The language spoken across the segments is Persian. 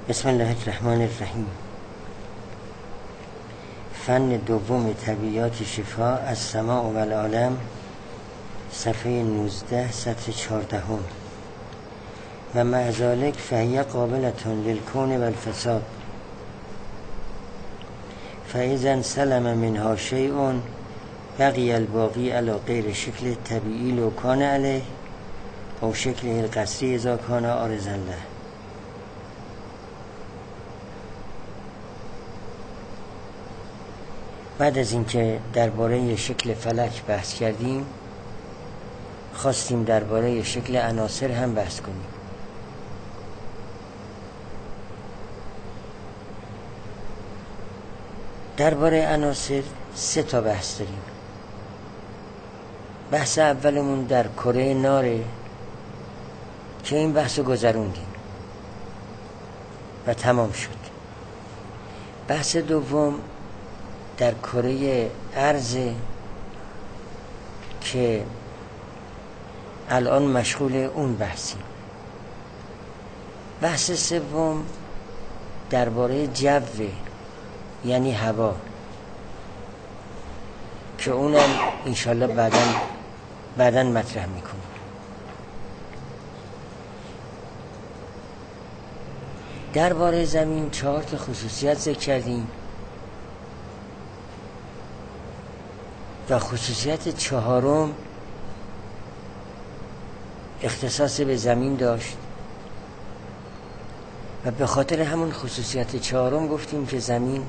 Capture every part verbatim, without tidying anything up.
بسم الله الرحمن الرحیم. فن دوم طبیعیات شفا از سماع و العالم، صفحه نوزده سطر چهاردهم. و مع ذلک فهی قابلتون للکون و الفساد، فاذا سلم منها شیء بقی الباقی علی غیر شکل طبیعی لو کان علیه او شکل القصری اذا کان عارضا له. بعد از اینکه درباره شکل فلک بحث کردیم، خواستیم درباره شکل عناصر هم بحث کنیم. درباره عناصر سه تا بحث داریم. بحث اولمون در کره ناره که این بحث رو گذروندیم و تمام شد. بحث دوم در کره ارض که الان مشغول اون بحثیم. بحث سوم درباره جو، یعنی هوا، که اونم انشالله بعداً بعداً مطرح میکنیم. درباره زمین چهار تا خصوصیت ذکر کردیم و خصوصیت چهارم اختصاص به زمین داشت و به خاطر همون خصوصیت چهارم گفتیم که زمین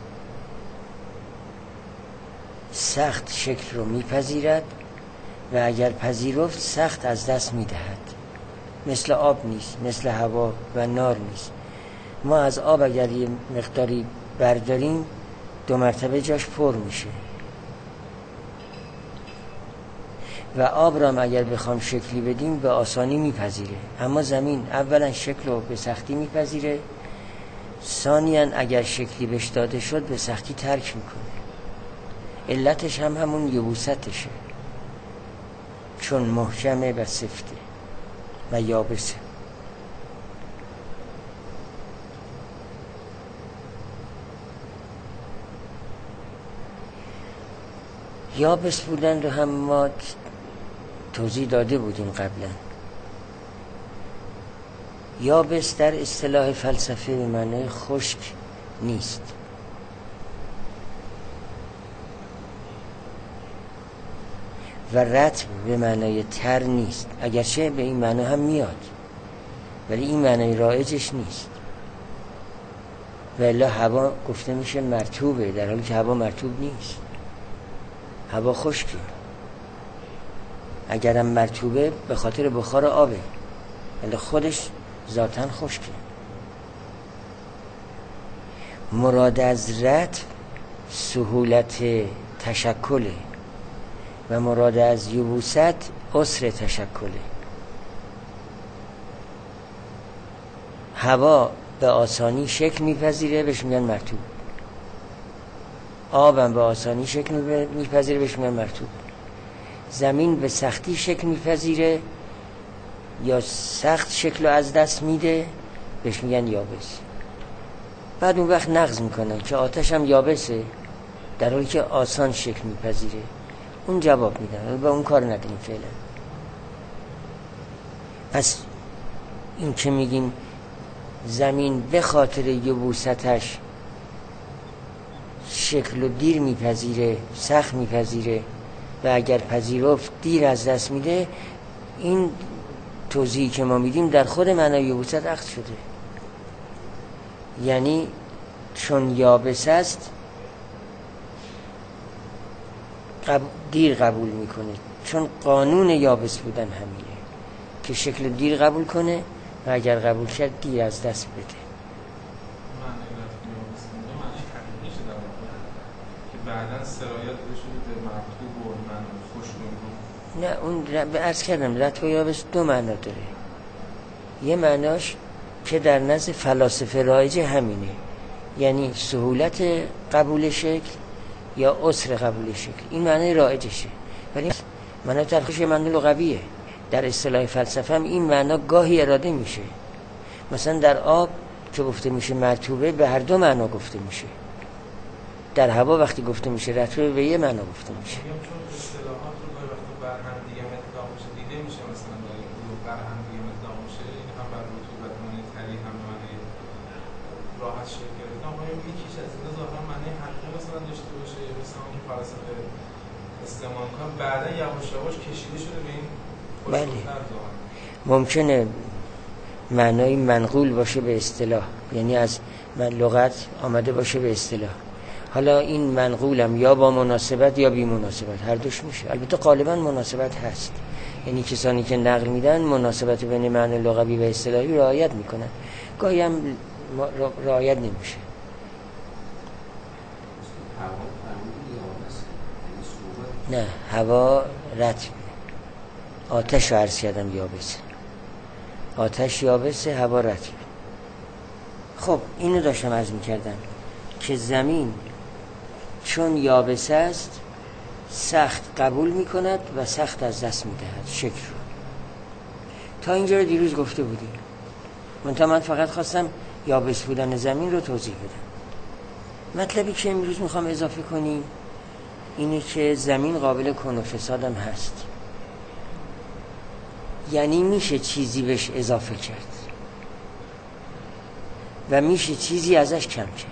سخت شکل رو میپذیرد و اگر پذیرفت سخت از دست میدهد. مثل آب نیست، مثل هوا و نار نیست. ما از آب اگر یه مقداری برداریم دو مرتبه جاش پر میشه و آب را اگر بخوام شکلی بدیم به آسانی میپذیره، اما زمین اولا شکل رو به سختی میپذیره، ثانیاً اگر شکلی بهش داده شد به سختی ترک میکنه. علتش هم همون یبوستشه، چون محکمه و سفته و یابسه. یابس بودن رو هم ما توضیح داده بودیم قبلا. یابس در اصطلاح فلسفه به معنای خشک نیست. و رطب به معنای تر نیست، اگرچه به این معنی هم میاد ولی این معنی رایجش نیست. و الا هوا گفته میشه مرطوبه، در حالی که هوا مرطوب نیست، هوا خشکه. اگرم مرطوبه به خاطر بخار آبه، ولی خودش ذاتاً خشکه. مراد از رطب سهولت تشکله و مراد از یبوست عسر تشکله. هوا به آسانی شکل میپذیره، بهش میگن مرطوب. آبم به آسانی شکل میپذیره، بهش میگن مرطوب. زمین به سختی شکل میپذیره یا سخت شکل رو از دست میده، بهش میگن یابس. بعد اون وقت نقض میکنن که آتش هم یابسه در حالی که آسان شکل میپذیره. اون جواب میدن، با اون کار نداریم فعلا. پس این که میگیم زمین به خاطر یبوستش شکل و دیر میپذیره، سخت میپذیره و اگر پذیرفت دیر از دست میده، این توضیحی که ما میدیم در خود معنای یبوست عقد شده. یعنی چون یابس است دیر قبول میکنه، چون قانون یابس بودن همینه که شکل دیر قبول کنه و اگر قبول کرد دیر از دست بده. بعدن سرایت بشود به مرطوب و من خوش نه، اون به عرض کردم رطب و یابس دو معنا داره. یه معناش که در نزد فلاسفه رایج همینه، یعنی سهولت قبول شکل یا عسر قبول شکل، این معنی رایجشه. ولی معنی تلخیش معنی لغویه. در اصطلاح فلسفه هم این معنا گاهی اراده میشه. مثلا در آب که گفته میشه مرطوبه به هر دو معنا گفته میشه. در هوا وقتی گفته میشه رطوبه به یه معنا گفته میشه. چون اصطلاحات رو گاهی وقتا بر هم دیگه مطلق میشه دیده میشه، مثلا بر هم دیگه مطلق میشه، این هم بر رطوبت معنی طری هم معنی راحت شکل گرفتن. آیا یکیش از اینا ظاهرا معنی حقیقی مثلا داشته باشه، مثلا اون فلسفه استعمال کنن بعدا یواش یواش کشیده شده به این خوش‌تر ظاهرا؟ ممکنه معنای منقول باشه به اصطلاح، یعنی از من لغت آمده باشه به اصطلاح. حالا این منقولم یا با مناسبت یا بی مناسبت هر دوش میشه. البته غالبا مناسبت هست، یعنی کسانی که نقل میدن مناسبت بین معنی لغوی و اصطلاحی رعایت میکنن، گاهی هم رعایت نمیشه. نه، هوا رطب، آتش رو عرض کردم یابسه، آتش یابسه، هوا رطب. خب اینو داشتم عرض میکردم که زمین چون یابسه است سخت قبول میکند و سخت از دست میدهد شکل رو. تا اینجا رو دیروز گفته بودیم، منتها من فقط خواستم یابس بودن زمین رو توضیح بدم. مطلبی که امروز میخوام اضافه کنیم اینه که زمین قابل کن و فساد هم هست، یعنی میشه چیزی بهش اضافه کرد و میشه چیزی ازش کم کرد.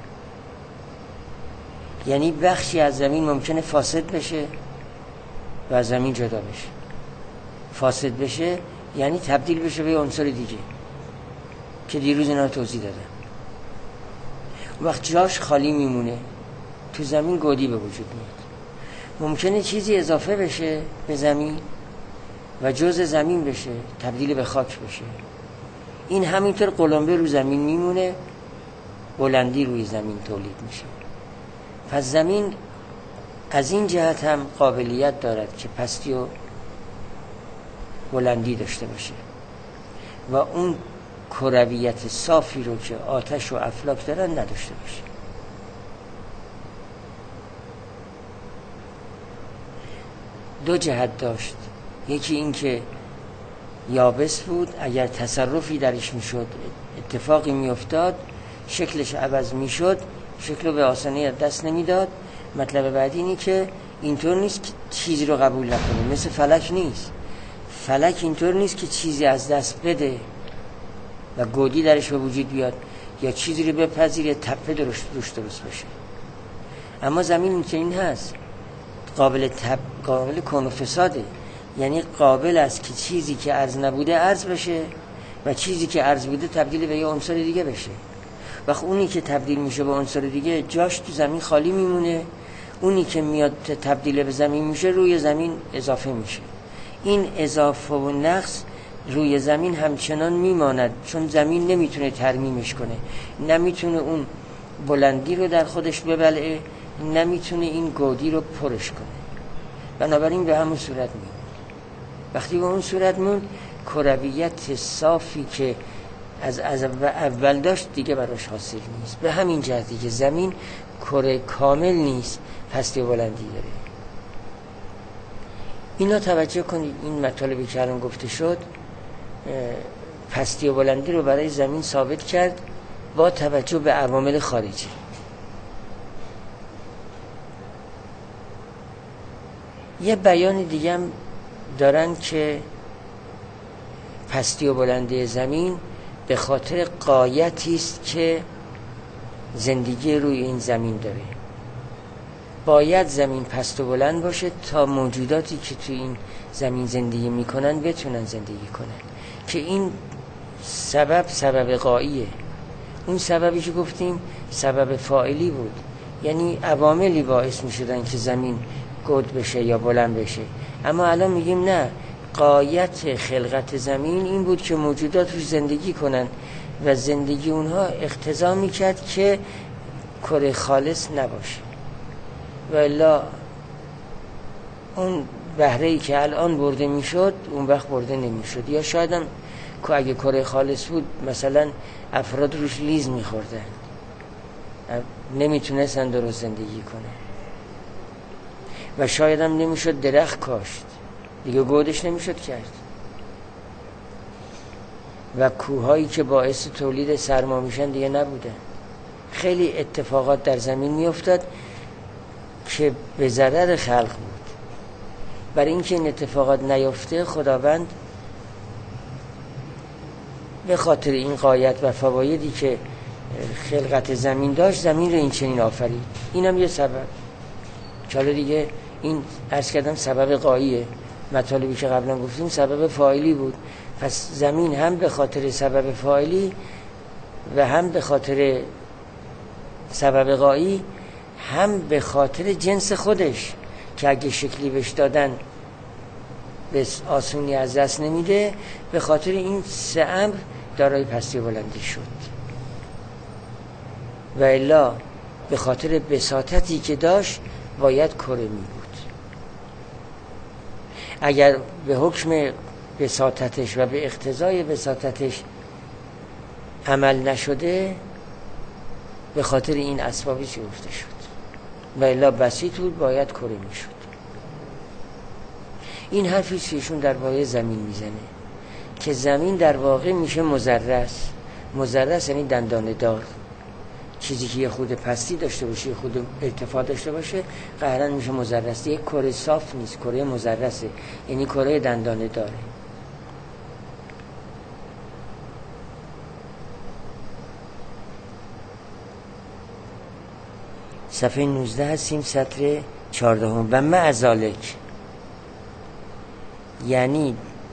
یعنی بخشی از زمین ممکنه فاسد بشه و از زمین جدا بشه. فاسد بشه یعنی تبدیل بشه به عنصر دیگه که دیروز اینا رو توضیح دادم. وقت جاش خالی میمونه تو زمین گودی به وجود میاد. ممکنه چیزی اضافه بشه به زمین و جزء زمین بشه، تبدیل به خاک بشه. این همینطور قلمبه رو زمین میمونه، بلندی روی زمین تولید میشه. پس زمین از این جهت هم قابلیت دارد که پستی و بلندی داشته باشه و اون کرویت صافی رو که آتش و افلاک دارن نداشته باشه. دو جهت داشت، یکی این که یابس بود، اگر تصرفی درش میشد، اتفاقی میافتاد، شکلش عوض میشد، شکل رو به آسانی دست نمیداد. مطلب بعدی اینی که اینطور نیست که چیزی رو قبول نکنه، مثل فلک نیست. فلک اینطور نیست که چیزی از دست بده و گودی درش به وجود بیاد یا چیزی رو بپذیره تپه درست روش درست بشه. اما زمین این که این هست، قابل تب... قابل کن و فساده، یعنی قابل است که چیزی که عرض نبوده عرض بشه و چیزی که عرض بوده تبدیل به یه عنصر دیگه بشه. وقت اونی که تبدیل میشه به عنصر دیگه جاش تو زمین خالی میمونه، اونی که میاد تبدیل به زمین میشه روی زمین اضافه میشه. این اضافه و نقص روی زمین همچنان میماند، چون زمین نمیتونه ترمیمش کنه، نمیتونه اون بلندی رو در خودش ببلعه، نمیتونه این گودی رو پرش کنه. بنابراین به همون صورت میمونه. وقتی به اون صورت موند، کرویت صافی که از از اول داشت دیگه براش حاصل نیست. به همین جهتی که زمین کره کامل نیست، پستی و بلندی داره. اینا توجه کنید، این مطالبی که الان گفته شد پستی و بلندی رو برای زمین ثابت کرد با توجه به عوامل خارجی. یه بیان دیگه هم دارن که پستی و بلندی زمین به خاطر غایتی است که زندگی روی این زمین داره. باید زمین پست و بلند باشه تا موجوداتی که توی این زمین زندگی میکنن بتونن زندگی کنن، که این سبب سبب غاییه. اون سببی که گفتیم سبب فاعلی بود، یعنی عواملی باعث میشدن که زمین گود بشه یا بلند بشه. اما الان میگیم نه، غایت خلقت زمین این بود که موجودات روش زندگی کنن و زندگی اونها اقتضا میکرد که کره خالص نباشه، و الا اون بهره‌ای که الان برده میشد اون وقت برده نمیشد، یا شاید هم که اگه کره خالص بود مثلا افراد روش لیز میخوردن، نمیتونستن درست زندگی کنن و شاید هم نمیشد درخت کاشت، دیگه گودش نمیشد کرد. و کوههایی که باعث تولید سرما میشن دیگه نبودن. خیلی اتفاقات در زمین میافتاد که به ضرر خلق بود. برای اینکه این اتفاقات نیفته خداوند به خاطر این غایت و فوایدی که خلقت زمین داشت زمین رو این چنین آفرید. اینم یه سبب. چاله دیگه این عرض کردم سبب غاییه، مطالبی که قبلا گفتیم سبب فاعلی بود. پس زمین هم به خاطر سبب فاعلی و هم به خاطر سبب غایی هم به خاطر جنس خودش که اگه شکلی بهش دادن به آسونی از دست نمیده، به خاطر این سه امر دارای پستی و بلندی شد. و الا به خاطر بساطتی که داشت باید کره می بود. اگر به حکم بساطتش و به اقتضای بساطتش عمل نشده، به خاطر این اسبابی چی گفته شد و الا بسیط بود باید کره می شد. این حرفی که ایشون در واقع زمین میزنه که زمین در واقع میشه مزرس. مزرس یعنی دندانه دار، چیزی که یه خود پستی داشته باشه، یه خود ارتفاع داشته باشه، قهرن میشه مزرس. یک کره صاف نیست، کره مزرسه، یعنی کره دندانه داره. صفحه نوزده هستیم، سطر چهاردهم. و معذالک، یعنی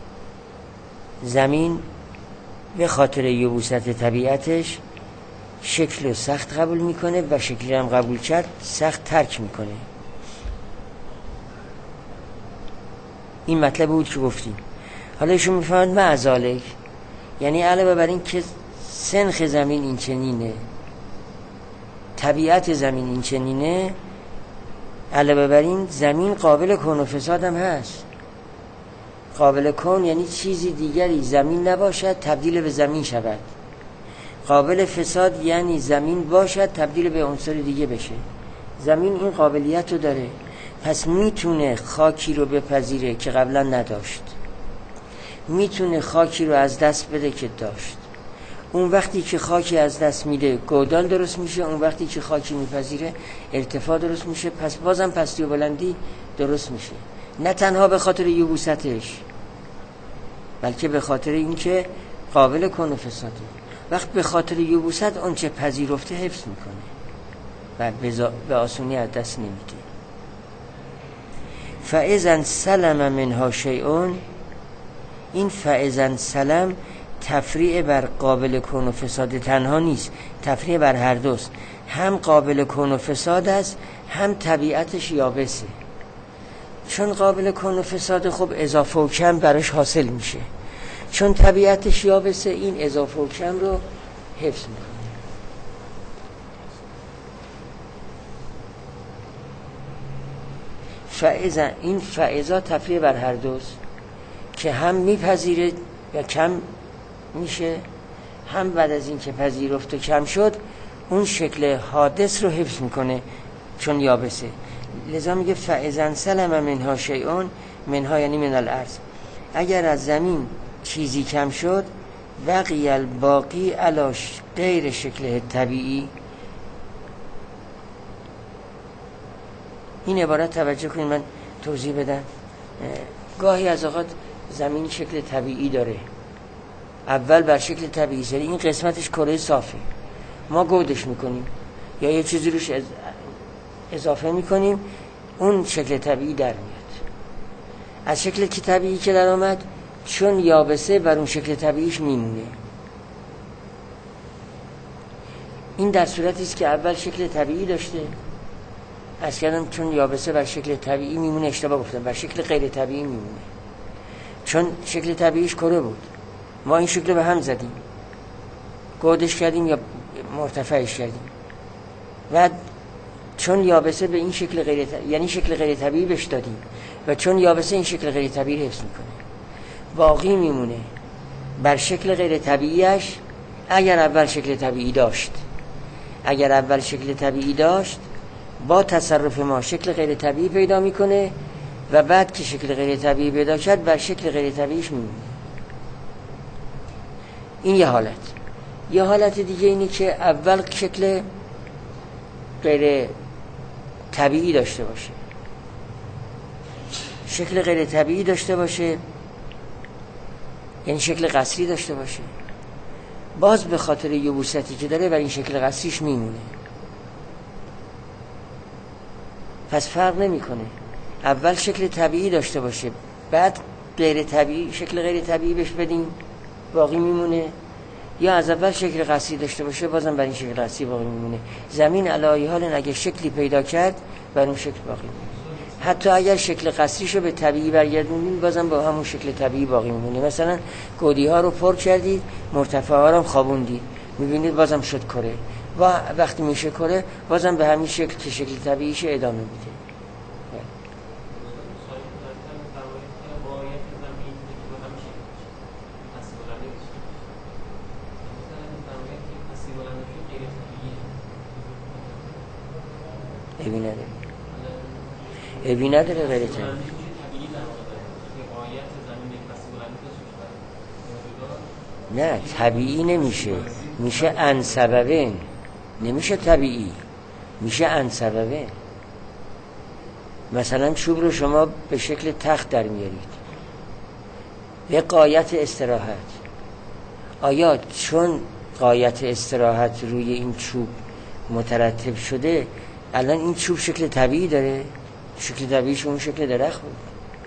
زمین به خاطر یبوست طبیعتش شکل سخت قبول میکنه و شکلی هم قبول کرد سخت ترک میکنه. این مطلب بود که گفتیم. حالا ایشون میفهمد معذالک یعنی علاوه بر این که سنخ زمین این چنینه، طبیعت زمین این چنینه، علاوه بر این زمین قابل کون و فساد هم هست. قابل کون یعنی چیزی دیگری زمین نباشد تبدیل به زمین شود. قابل فساد یعنی زمین باشد تبدیل به عنصر دیگه بشه. زمین این قابلیت رو داره. پس میتونه خاکی رو بپذیره که قبلا نداشت، میتونه خاکی رو از دست بده که داشت. اون وقتی که خاکی از دست میده گودال درست میشه، اون وقتی که خاکی میپذیره ارتفاع درست میشه. پس بازم پستی و بلندی درست میشه، نه تنها به خاطر یبوستش بلکه به خاطر اینکه قابل کون و فساده. وقت به خاطر یبوست اون چه پذیرفته حفظ میکنه و به آسونی از دست نمیده. فاذا سلم منها شیء، این فاذا سلم تفریع بر قابل کون و فساد تنها نیست، تفریع بر هر دوست. هم قابل کون و فساد است، هم طبیعتش یابسه. چون قابل کون و فساد خب اضافه و کم براش حاصل میشه، چون طبیعتش یابسه این اضافه و کم رو حفظ میکنه. فاذا، این فاذا تفریع بر هر دوست که هم میپذیره یا کم میشه، هم بعد از این که پذیرفت و کم شد اون شکل حادث رو حفظ میکنه چون یابسه. لذا میگه فاذا سلم منها شیء، منها یعنی من الارض، اگر از زمین چیزی کم شد بقی الباقی علاش غیر شکل طبیعی. این عبارت توجه کنید من توضیح بدم. گاهی از اوقات زمین شکل طبیعی داره، اول بر شکل طبیعی سری، این قسمتش کره صافه، ما گودش میکنیم یا یه چیزی روش اضافه میکنیم اون شکل طبیعی در میاد. از شکل که طبیعی که در آمد چون یابسه بر اون شکل طبیعیش میمونه. این در صورتی است که اول شکل طبیعی داشته، از کردم چون یابسه بر شکل طبیعی میمونه، اشتباه گفتم، بر شکل غیر طبیعی میمونه. چون شکل طبیعیش کره بود، ما این شکل به هم زدیم، گودش کردیم یا مرتفعش کردیم و چون یابسه به این شکل غیر طبیعی، یعنی شکل غیر طبیعی بهش دادیم و چون یابسه این شکل غیر طبیعی حفظ میکنه، باقی میمونه بر شکل غیر طبیعیش. اگر اول شکل طبیعی داشت اگر اول شکل طبیعی داشت با تصرف ما شکل غیر طبیعی پیدا میکنه و بعد که شکل غیر طبیعی پیدا کرد بر شکل غیر طبیعیش میمونه. این یه حالت. یه حالت دیگه اینه که اول شکل غیر طبیعی داشته باشه، شکل غیر طبیعی داشته باشه، یعنی شکل قصری داشته باشه، باز به خاطر یبوستی که داره بر این شکل قصریش میمونه. پس فرق نمیکنه اول شکل طبیعی داشته باشه بعد غیر طبیعی، شکل غیر طبیعی بهش بدیم باقی میمونه، یا از اول شکل قصری داشته باشه بازم بر این شکل قصری باقی میمونه. زمین علی حال اگه شکلی پیدا کرد بر اون شکل باقی میمونه. حتی اگر شکل قصریشو به طبیعی برگردونید بازم با همون شکل طبیعی باقی میمونه. مثلا گودی ها رو پر کردید، مرتفع ها رو خوابوندید، میبینید بازم شد کره، و وقتی میشه کره بازم به همین شکل که شکل طبیعیش ادامه میده. ابی نداره، ابی نداره غیر طبیعی. نه طبیعی نمیشه، میشه ان سببه، نمیشه طبیعی، میشه ان سببه. مثلا چوب رو شما به شکل تخت در میارید به غایت استراحت، آیا چون غایت استراحت روی این چوب مترتب شده الان این چوب شکل طبیعی داره؟ شکل طبیعیش اون شکل درخت بود.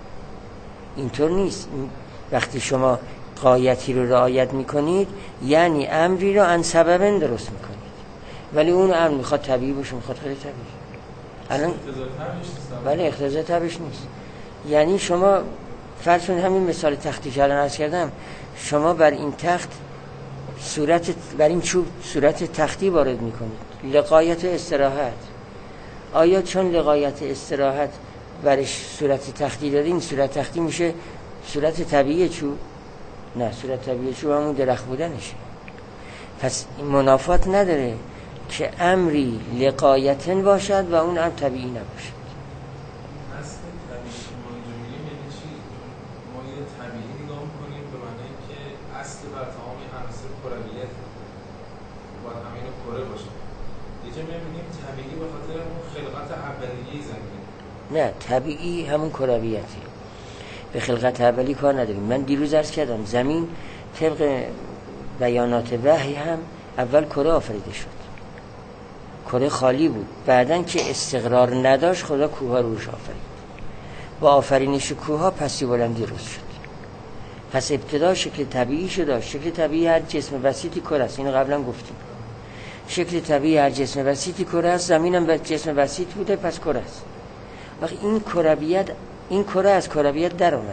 اینطور نیست. وقتی شما غایتی رو رعایت میکنید یعنی امری رو ان سببن درست میکنید، ولی اون امر میخواد طبیعی باشه میخواد غیر طبیعی. الان ولی اقتضا طبیعیش نیست. یعنی شما فرض کنید همین مثال تختی که الان عرض کردم، شما بر این تخت صورت، بر این چوب صورت تختی وارد میکنید لغایت استراحت. آیا چون لغایت استراحت برش صورت تختی دادین صورت تختی میشه صورت طبیعی چوب؟ نه، صورت طبیعی چوب همون درخت بودنشه. پس این منافات نداره که امری لغایتن باشد و اون امر طبیعی نباشد. اصل طبیعی ما اینجا میگیم یعنی چی؟ ما یه طبیعی نگاه میکنیم به معنی که اصل بر تمام عناصر کرویت باید همین کره باشه. یه جا میگیم طبیعی به خاطر اون خلقت اولیه زمین. نه، طبیعی همون کرویتی، به خلقت اولی کار نداریم. من دیروز عرض کردم زمین طبق بیانات وحی هم اول کره آفریده شد، کره خالی بود، بعدن که استقرار نداشت خدا کوه روش آفرید. با آفرینش کوه ها پستی بلندی روز شد. پس ابتدا شکل طبیعی شد. شکل طبیعی هر جسم بسیطی کره است، اینو قبلا گفتیم. شکل طبیعی هر جسم بسیطی کره است، زمینم به جسم بسیط بوده پس کره است. وقتی این کرویت، این کره از کرویت در اومده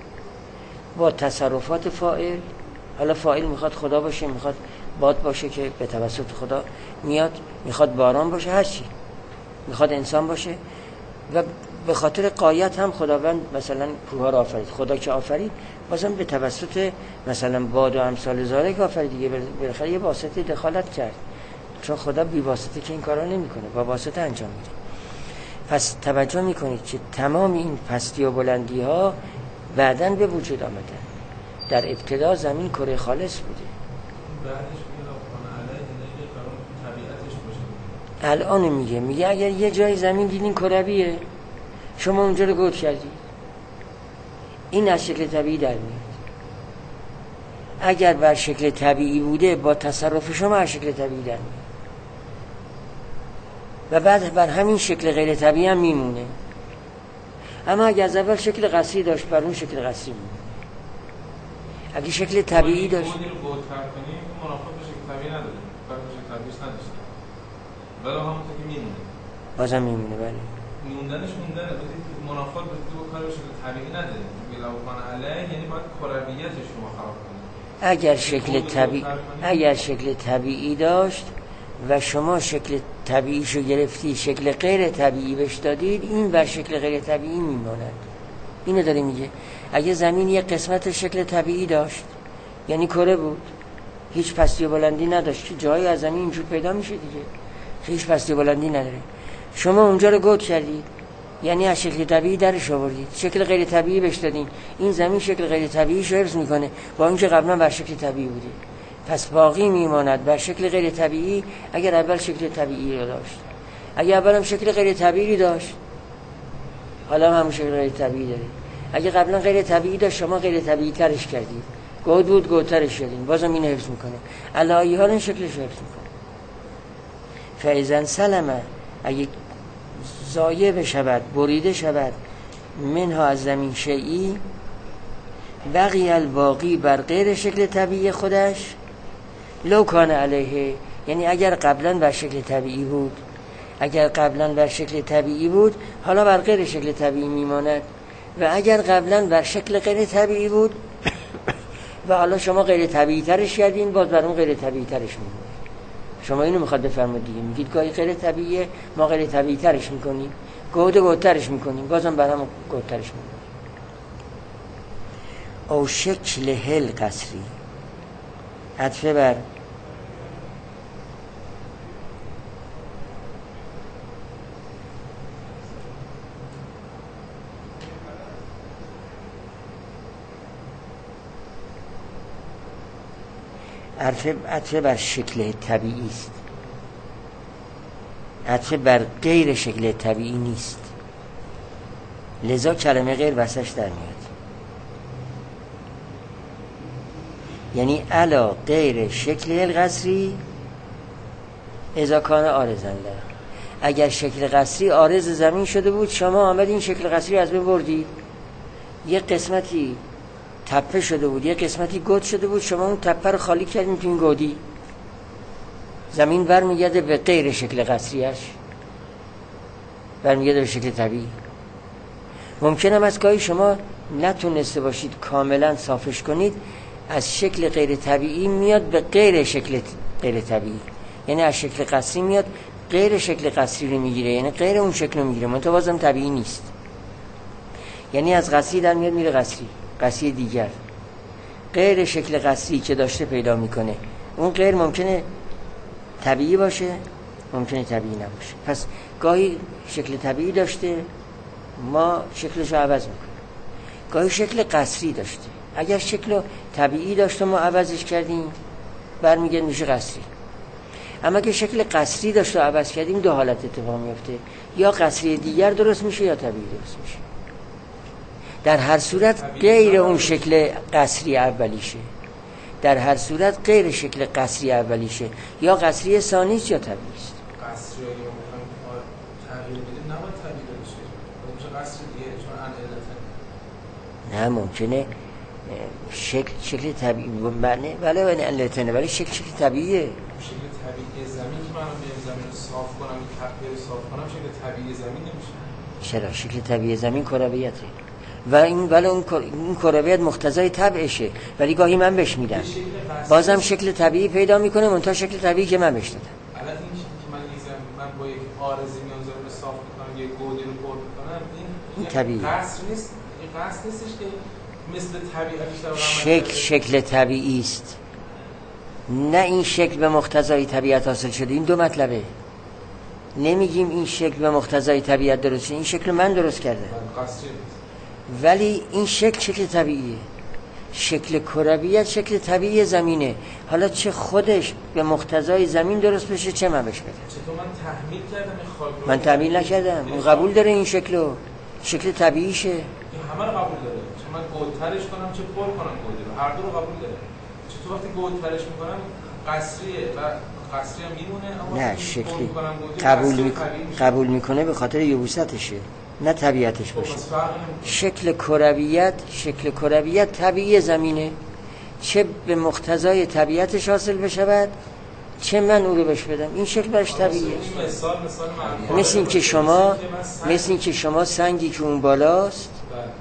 با تصرفات فاعل. حالا فاعل میخواد خدا باشه، میخواد باد باشه که به توسط خدا میاد، میخواد باران باشه، هر چی میخواد انسان باشه. و به خاطر غایت هم خداوند مثلا کوه را آفرید. خدا که آفرید بازم به توسط مثلا باد و امثال ذالک آفرید دیگه، بالاخره یه واسطه دخالت کرد، چون خدا بی واسطه که این کارا نمیکنه، با واسطه انجام میده. پس توجه میکنید که تمام این پستی و بلندی ها بعداً به وجود آمدن. در ابتدا زمین کره خالص بوده. الان میگه میگه اگر یه جای زمین دیدین کرویه، شما اونجا رو گود کردید، این از شکل طبیعی در میاد. اگر بر شکل طبیعی بوده با تصرف شما از شکل طبیعی در میاد و بعد بر همین شکل غیر طبیعی هم میمونه. اما اگر از اول شکل قصری داشت بر اون شکل قصری میمونه. اگه شکل طبیعی داشت بودی رو بود فرق کنیم منافات به شکل طبیعی نداره، فرق به شکل طبیعیش نداشته، ولی همونطور که میمونه بازم میمونه. بله موندنش موندنه، بدید منافات به دو کار به شکل طبیعی نداره. بلاوکان علیه یعنی باید کرویتش رو خراب کنیم. اگر شکل طبیعی اگر شکل طبیعی داشت و شما شکل طبیعیشو گرفتی شکل غیر طبیعی بهش دادید، این بر شکل غیر طبیعی میماند. اینو داره میگه. اگه زمین یک قسمت شکل طبیعی داشت یعنی کره بود، هیچ پستی و بلندی نداشت، که جایی از زمین اینجور پیدا میشه دیگه، هیچ پستی و بلندی نداره، شما اونجا رو گود کردید یعنی از شکل طبیعی درش آوردید، شکل غیر طبیعی بهش دادین، این زمین شکل غیر طبیعیشو حفظ میکنه با اینکه قبلا بر شکل طبیعی بوده. پس باقی میماند بر شکل غیر طبیعی اگر اول شکل طبیعی رو داشت. اگر اول هم شکل غیر طبیعی داشت، حالا هم شکل غیر طبیعی داره. اگه قبلا غیر طبیعی داشت، شما غیر طبیعی ترش کردید، گود بود گودترش کردید، بازم این حفظ میکنه. علایی حال این شکلش حفظ میکنه. فاذا سلمه، اگه ضایع بشود، بریده شود، منها از زمین شیئی، بقی الباقی بر غیر شکل طبیعی خودش، لو کان علیه، یعنی اگر قبلا بر شکل طبیعی بود، اگر قبلا بر شکل طبیعی بود حالا بر غیر شکل طبیعی میماند، و اگر قبلا بر شکل غیر طبیعی بود و حالا شما غیر طبیعی ترش کردین، باز بر اون غیر طبیعی ترش میمونه. شما اینو میخواد بفرمایید دیگه، میگید گاهی غیر طبیعیه ما غیر طبیعی ترش میکنیم، گود گود ترش میکنیم، بازم بر هم گود ترش میکنیم. او شکل هل قصری، عطفه بر عطفه بر شکل طبیعی است، عطفه بر غیر شکل طبیعی نیست، لذا کلمه غیر وسش در میاد. یعنی علا غیر شکل القصری اذا کان عارضاً له، اگر شکل قصری عارض زمین شده بود، شما آمد این شکل قصری از بین بردید، یه قسمتی تپه شده بود، یه قسمتی گود شده بود، شما اون تپه رو خالی کردین تو این گودی، زمین برمیگرده به غیر شکل قصریش، برمیگرده به شکل طبیعی. ممکنه هم از گاهی شما نتونسته باشید کاملا صافش کنید، از شکل غیر طبیعی میاد به غیر شکل غیر طبیعی، یعنی از شکل قصری میاد غیر شکل قصری رو میگیره، یعنی غیر اون شکل رو میگیره، منتها بازم طبیعی نیست. یعنی از قصری در میاد میره قصری، قصری دیگر، غیر شکل قصری که داشته پیدا میکنه. اون غیر ممکنه طبیعی باشه، ممکنه طبیعی نباشه. پس گاهی شکل طبیعی داشته، ما شکلش رو عوض میکنیم. گاهی شکل قصری داشته، اگر شکل طبیعی داشته ما عوضش کردیم، برمیگرد میشه قصری. اما که شکل قصری داشته و عوض کردیم، دو حالت اتفاق میفته، یا قصری دیگر درست میشه یا طبیعی درست میشه. در هر صورت غیر اون شکل قصری اولیشه، در هر صورت غیر شکل قصری اولیشه، یا قصری ثانیست یا طبیعی است. قصری اگه بخوایم تغییر بدیم نباید طبیعی بشه، باید قصری دیگه، چون ان علتن. نه ممکنه شکل شکل طبیعی معنی ولی ولی علتنه، ولی شکل شکل طبیعیه. شکل طبیعی زمین که من بیام زمین رو صاف کنم، این تپه رو صاف کنم، شکل طبیعی زمین نمیشه. چرا؟ شکل طبیعی زمین کرویته و این ولی اون این کرویت مقتضای طبعشه، ولی گاهی من بهش میدم بازم شکل طبیعی پیدا میکنه، منتها شکل طبیعی که من بهش دادم. الان این که من یه من با یک آرزی میام زمین رو صاف میکنم، یک گودی رو پر میکنم، این این طبیعی قصر نیست، این قصر نیستش که مثل طبیعت شکل شکل طبیعی است، نه این شکل به مقتضای طبیعت حاصل شده. این دو مطلبه. نمیگیم این شکل به مقتضای طبیعت درست شده، این شکل من درست کرده، ولی این شکل شکل طبیعیه. شکل کرویت شکل طبیعی زمینه، حالا چه خودش به مقتضای زمین درست بشه چه من بشه بدم. چطور من تحمیل کردم این خاک رو؟ من تحمیل نکردم، اون قبول داره این شکلو، شکل طبیعیشه. این همه رو قبول داره، چه من گودترش کنم چه پر کنم گودی رو، هر دو رو قبول داره. چطور وقتی گودترش میکنم قصریه و قصری هم میمونه، اما نه شکلی قبول میکنه قبول میکنه به خاطر یبوستشه، نه طبیعتش باشه. شکل کرویت شکل کرویت طبیعی زمینه، چه به مقتضای طبیعتش حاصل بشود چه من او رو بش بدم، این شکل برش طبیعیه. مثل این که شما مثل این که شما سنگی که اون بالاست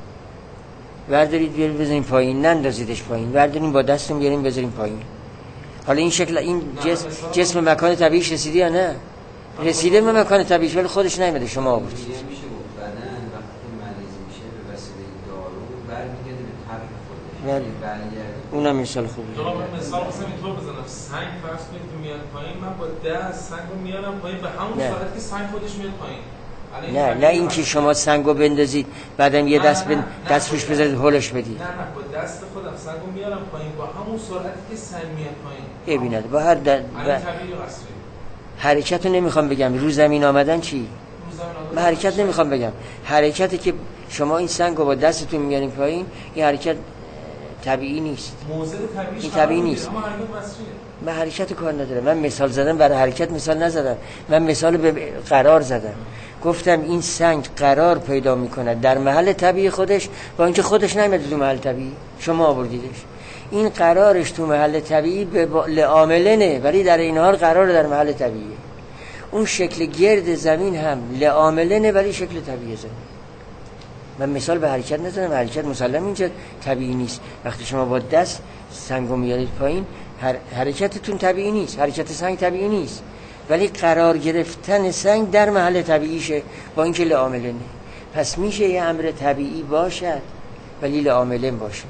بردارید بیارید بذارین پایین، نندازیدش پایین، بردارین با دستون بیارین بذارین پایین. حالا این شکل این جسم جسم مکان طبیعیش رسیده یا نه؟ رسیده به مکان طبیعیش ولی خودش نیامده، شما آوردید. میشه بدن وقتی مریض میشه به وسیله دارو برمیگرده به طبیع خودش. ولی اونم مثال خوبیه. تو من مثال واسه اینطور بزنم، سنگ فرض کنید که میاد پایین، من با دست سنگو میارم پایین به همون صورت که سنگ خودش میاد پایین. نه نه این که شما سنگو بندازید بعدم یه دست بند... دست روش بذارید هولش بدید. نه نه با دست خودم سنگو میارم پایین با همون سرعتی که سنگ میاد پایین. ببینید با هر د... با... حرکت رو نمیخوام بگم. رو زمین آمدن چی؟ من حرکت نمیخوام بگم. حرکتی که شما این سنگو با دستتون میارین پایین، این حرکت طبیعی نیست. موضع طبیعی این طبیعی نیست. من حرکت کار ندارم. من مثال زدم برای حرکت مثال نزدم. من مثال به قرار زدم. گفتم این سنگ قرار پیدا میکنه در محل طبیعی خودش، با اینکه خودش نمیاد تو محل طبیعی، شما آوردیدش. این قرارش تو محل طبیعی به لعاملنه، ولی در این حال قرار در محل طبیعی. اون شکل گرد زمین هم لعاملنه، ولی شکل طبیعی زمین. من مثال به حرکت نزدم. حرکت مسلم اینجا طبیعی نیست. وقتی شما با دست سنگو میارید پایین، هر حرکتتون طبیعی نیست. حرکت سنگ طبیعی نیست، ولی قرار گرفتن سنگ در محل طبیعیشه، با اینکه لعاملنه. پس میشه یه امر طبیعی باشد ولی لعاملن باشه.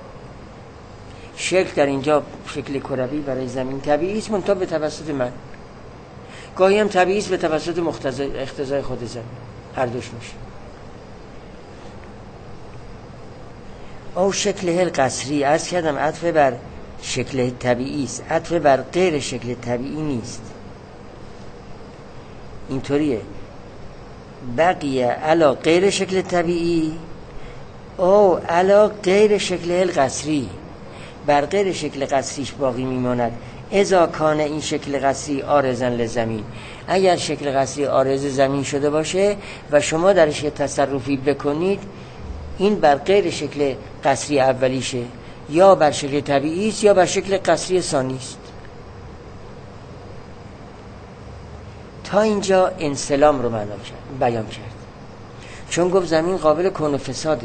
شکل در اینجا شکل کروی برای زمین طبیعی است، منتها به توسط من. گاهی هم طبیعی است به توسط مقتضای اقتضای خود زمین. هر دوش میشه. او شکل هل قصری عرض کردم عطف بر شکل طبیعی است، عطف بر غیر شکل طبیعی نیست. اینطوریه. بقیه علا غیر شکل طبیعی او علا غیر شکل هل قصری، بر غیر شکل قصریش باقی میماند. اذا کان این شکل قصری عارضن لزمین، اگر شکل قصری عارض زمین شده باشه و شما درش تصرفی بکنید، این بر غیر شکل قصری اولیشه، یا بر شکل طبیعی است یا بر شکل قصری ثانی است. تا اینجا انسلام رو معنا کرد، بیان کرد. چون گفت زمین قابل کون و فساده.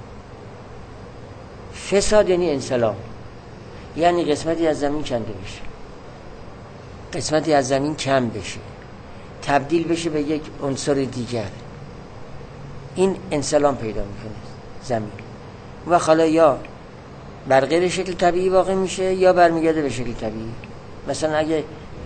فساد یعنی انسلام، یعنی قسمتی از زمین کنده بشه، قسمتی از زمین کم بشه، تبدیل بشه به یک عنصر دیگر. این انسلام پیدا میکنه زمین. و حالا یا بر غیر شکل طبیعی واقع میشه یا برمیگرده به شکل طبیعی. مثلا اگه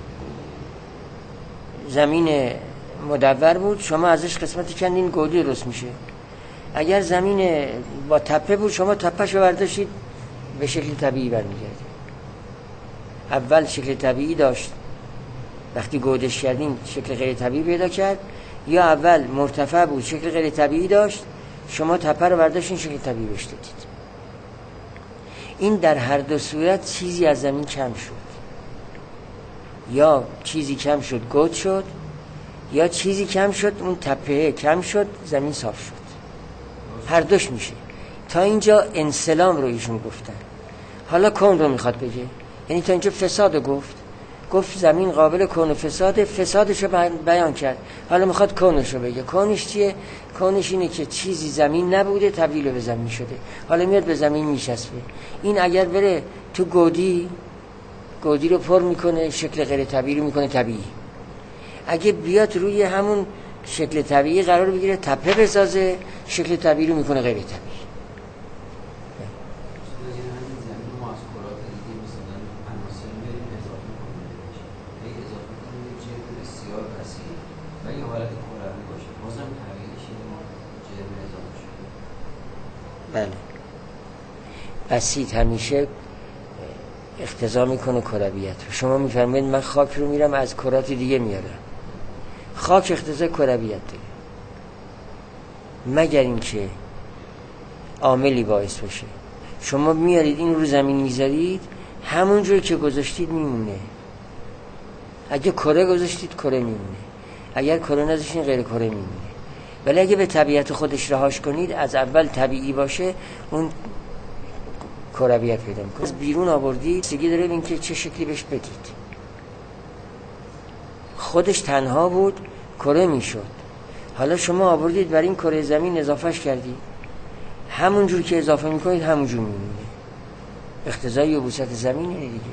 زمین مدور بود، شما ازش قسمتی کندین، گودی درست میشه. اگر زمین با تپه بود، شما تپهشو برداشتید، به شکل طبیعی برمیگرده. اول شکل طبیعی داشت، وقتی گودش کردین شکل غیر طبیعی پیدا کرد، یا اول مرتفع بود شکل غیر طبیعی داشت، شما تپه رو برداشتین شکل طبیعی بهش دادید. این در هر دو صورت چیزی از زمین کم شد، یا چیزی کم شد گود شد، یا چیزی کم شد اون تپه کم شد زمین صاف شد. هر دوش میشه. تا اینجا انسلام رو ایشون گفتن. حالا کون رو میخواد بگه. یعنی تا اینجا فساد رو گفت، گفت زمین قابل کون و فساده، فسادش رو بیان کرد. حالا میخواد کونش رو بگه. کونش چیه؟ کونش اینه که چیزی زمین نبوده تبدیل به زمین شده، حالا میاد به زمین میچسبه. این اگر بره تو گودی، گودی رو پر میکنه، شکل غیر طبیعی رو میکنه طبیعی. اگه بیاد روی همون شکل طبیعی قرار بگیره، تپه بسازه، شکل طبیعی رو میکنه غیر طبیعی. بله. بسیط همیشه اقتضا میکنه کرویت رو. شما میفرمایید من خاک رو میرم از کرات دیگه میارم، خاک اقتضای کرویت داره، مگر اینکه عاملی باعث باشه. شما میارید این رو زمین میذارید، همونجوری که گذاشتید میمونه. اگه کره گذاشتید کره میمونه، اگر کره نذاشتید غیر کره میمونه. ولی اگه به طبیعت خودش رهاش کنید، از اول طبیعی باشه، اون کرویت پیدا میکنه. از بیرون آوردید، دیگه داره این که چه شکلی بهش بدید. خودش تنها بود، کره میشد. حالا شما آوردید بر این کره زمین اضافهش کردید، همون جور که اضافه میکنید همون جور میمونه. اقتضای یبوست زمین اینه دیگه.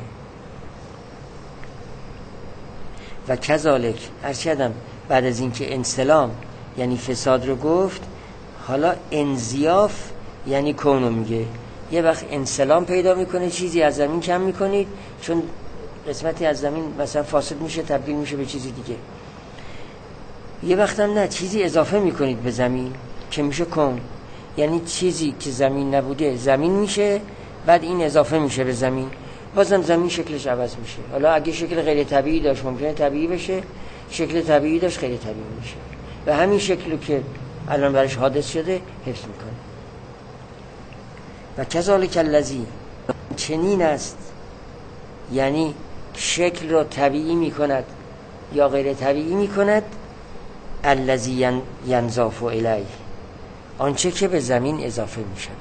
و کذالک عرض کردم بعد از اینکه انسلام یعنی فساد رو گفت، حالا انزیاف یعنی کونو میگه. یه وقت انسلام پیدا میکنه، چیزی از زمین کم میکنید، چون قسمتی از زمین مثلا فاسد میشه، تبدیل میشه به چیزی دیگه. یه وقتم نه چیزی اضافه میکنید به زمین که میشه کون، یعنی چیزی که زمین نبوده زمین میشه، بعد این اضافه میشه به زمین، بازم زمین شکلش عوض میشه. حالا اگه شکل غیر طبیعی داشت ممکنه طبیعی بشه، شکل طبیعی داشت غیر طبیعی میشه و همین شکلی که الان برش حادث شده حفظ میکنه. و کذالک الذی، چنین است، یعنی شکل رو طبیعی میکند یا غیر طبیعی میکند، الذی ینضاف الیه، آنچه که به زمین اضافه میشود.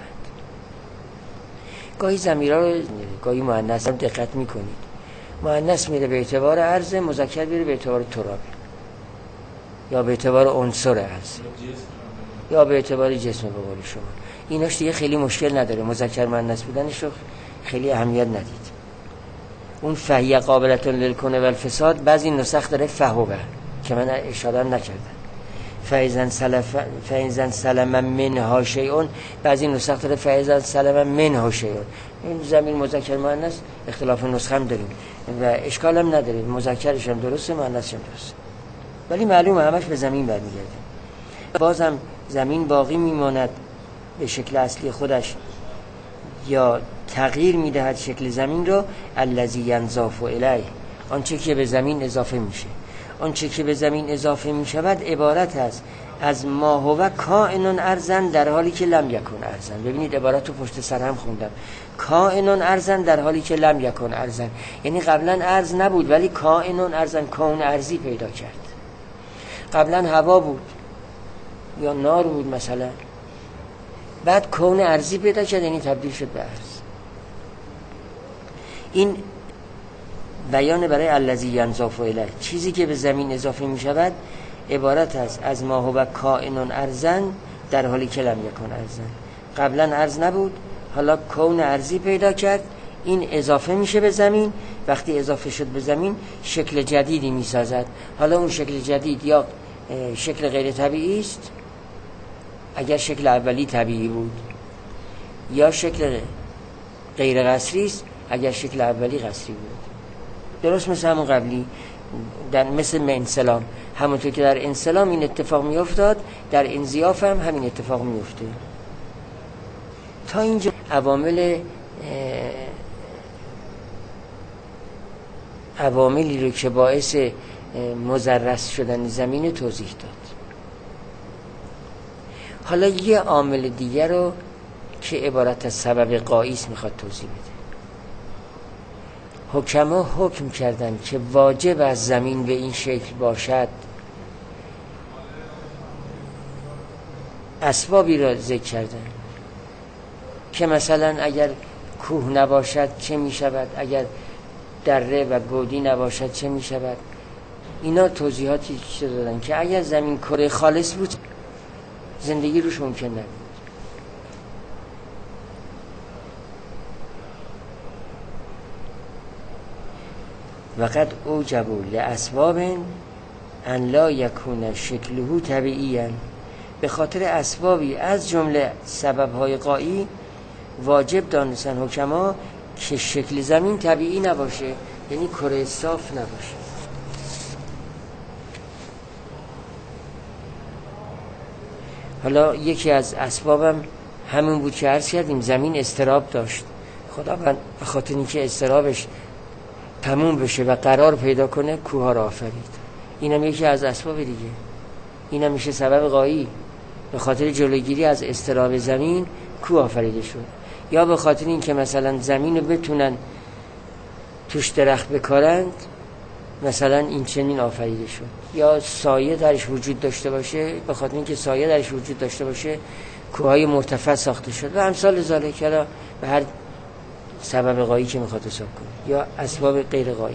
گاهی ضمیرها رو گاهی مؤنث هم دقت میکنید، مؤنث میره به اعتبار عرض، مذکر میره به اعتبار تراب یا به اعتبار عنصر عرض یا به اعتبار جسم. به قول شما ایناش دیگه خیلی مشکل نداره، مذکر مؤنث بودنش رو خیلی اهمیت ندید. اون فهی قابلة للکون و الفساد بعضی نسخ داره فهوه که من اشاره نکردم، فایزن سلف فایزن سلم منها شیء، بعضی نسخ داره فایزن سلم منها شیء. این زمین مذکر مؤنث اختلاف نسخه هم داریم و اشکال هم نداره، مذکرش هم درسته مؤنثش هم درسته، ولی معلومه همش به زمین برمیگرده. بازم زمین باقی میماند به شکل اصلی خودش یا تغییر میدهد شکل زمین رو، الذی ینضاف الیه، آنچه که به زمین اضافه میشه. آنچه که به زمین اضافه میشود عبارت است از ما هو کائن ارضا در حالی که لم یکن ارضا. ببینید عبارت رو پشت سر هم خوندم، کائن ارضا در حالی که لم یکن ارضا، یعنی قبلا ارض نبود ولی کائن ارضا، کون ارضی پیدا کرد. قبلا هوا بود یا نار بود مثلا، بعد کون ارضی پیدا کرد، یعنی تبدیل شد به ارض. این بیان برای الذی ینضاف الیه، چیزی که به زمین اضافه می شود عبارت است از ما هو کائن ارضا در حالی که لم یکن ارضا. قبلا ارض نبود، حالا کون ارضی پیدا کرد، این اضافه میشه به زمین. وقتی اضافه شد به زمین شکل جدیدی می سازد. حالا اون شکل جدید یا شکل غیر طبیعی است اگر شکل اولی طبیعی بود، یا شکل غیر قصری است اگر شکل اولی قصری بود. درست مثل همون قبلی، در مثل انسلام، همونطور که در انسلام این اتفاق می افتاد در انزیاف هم همین اتفاق می افته. تا اینجا عوامل عواملی رو که باعث مضرس شدن زمین توضیح داد. حالا یه عامل دیگر رو که عبارت از سبب قایس میخواد توضیح بده. حکما حکم کردن که واجب از زمین به این شکل باشد، اسبابی را ذکر کردن که مثلا اگر کوه نباشد چه می شود، اگر دره و گودی نباشد چه می شود. اینا توضیحاتی که دادن که اگر زمین کره خالص بود زندگی روش ممکن نبود. وقد اوجبوا لاسباب ان لا یکون شکله طبیعیاً، به خاطر اسبابی از جمله سبب‌های غایی واجب دانستن حکما که شکل زمین طبیعی نباشه، یعنی کره صاف نباشه. حالا یکی از اسبابم همین بود که عرض کردیم، زمین اضطراب داشت. خداوند به خاطر اینکه اضطرابش تموم بشه و قرار پیدا کنه کوه را آفرید. اینم یکی از اسباب دیگه، اینم میشه سبب غایی. به خاطر جلوگیری از اضطراب زمین کوه آفریده شد، یا به خاطر اینکه مثلا زمین رو بتونن توش درخت بکارند مثلا این چنین آفریده شد، یا سایه درش وجود داشته باشه، به خاطر اینکه سایه درش وجود داشته باشه کوههای مرتفع ساخته شد و امثال ذالک. حالا به هر سبب غایی که میخواد حساب کنه یا اسباب غیر غایی.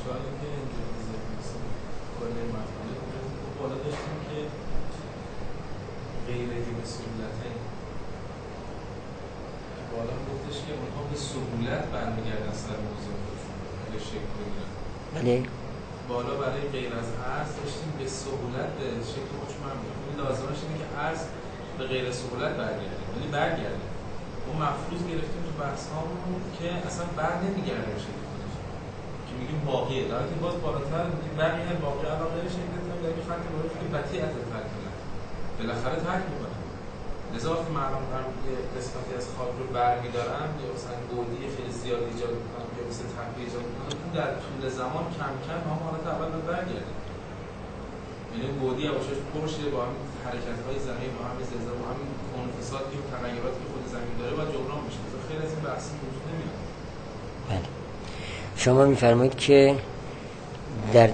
بله بالا برای غیر از عرض داشتیم به سهولت به شکل خودش میاد. این لازمش اینه که عرض به غیر سهولت برگرده، ولی برگرده. اون مفروض گرفتیم تو بحث هامون که اصلا بر نمیگرده به شکل خودش، که که میگیم باقیه، در حالی که باز بالاتر میگیم بقیه باقی الان غیر شکل تبیین در این خط بالا که بطی از ترک کنن بالاخره ترک میکنن. لذا وقتی مردم دارم یه قسمتی از خاک رو برمیدارم یا مثلا گودی خیلی زیاد ایجاد میکنم یا مثلا تپه ایجاد میکنم، اون در طول زمان کم کم هم حالت اول رو برگرده. یعنی گودی یواشاش پرشه با همین حرکت‌های زمین، با همین زلزله، با همین انفصالی و تغییراتی که خود زمین داره و جبران میشه. خیلی از این بحث وجود نمیاد. بله. شما میفرمایید که در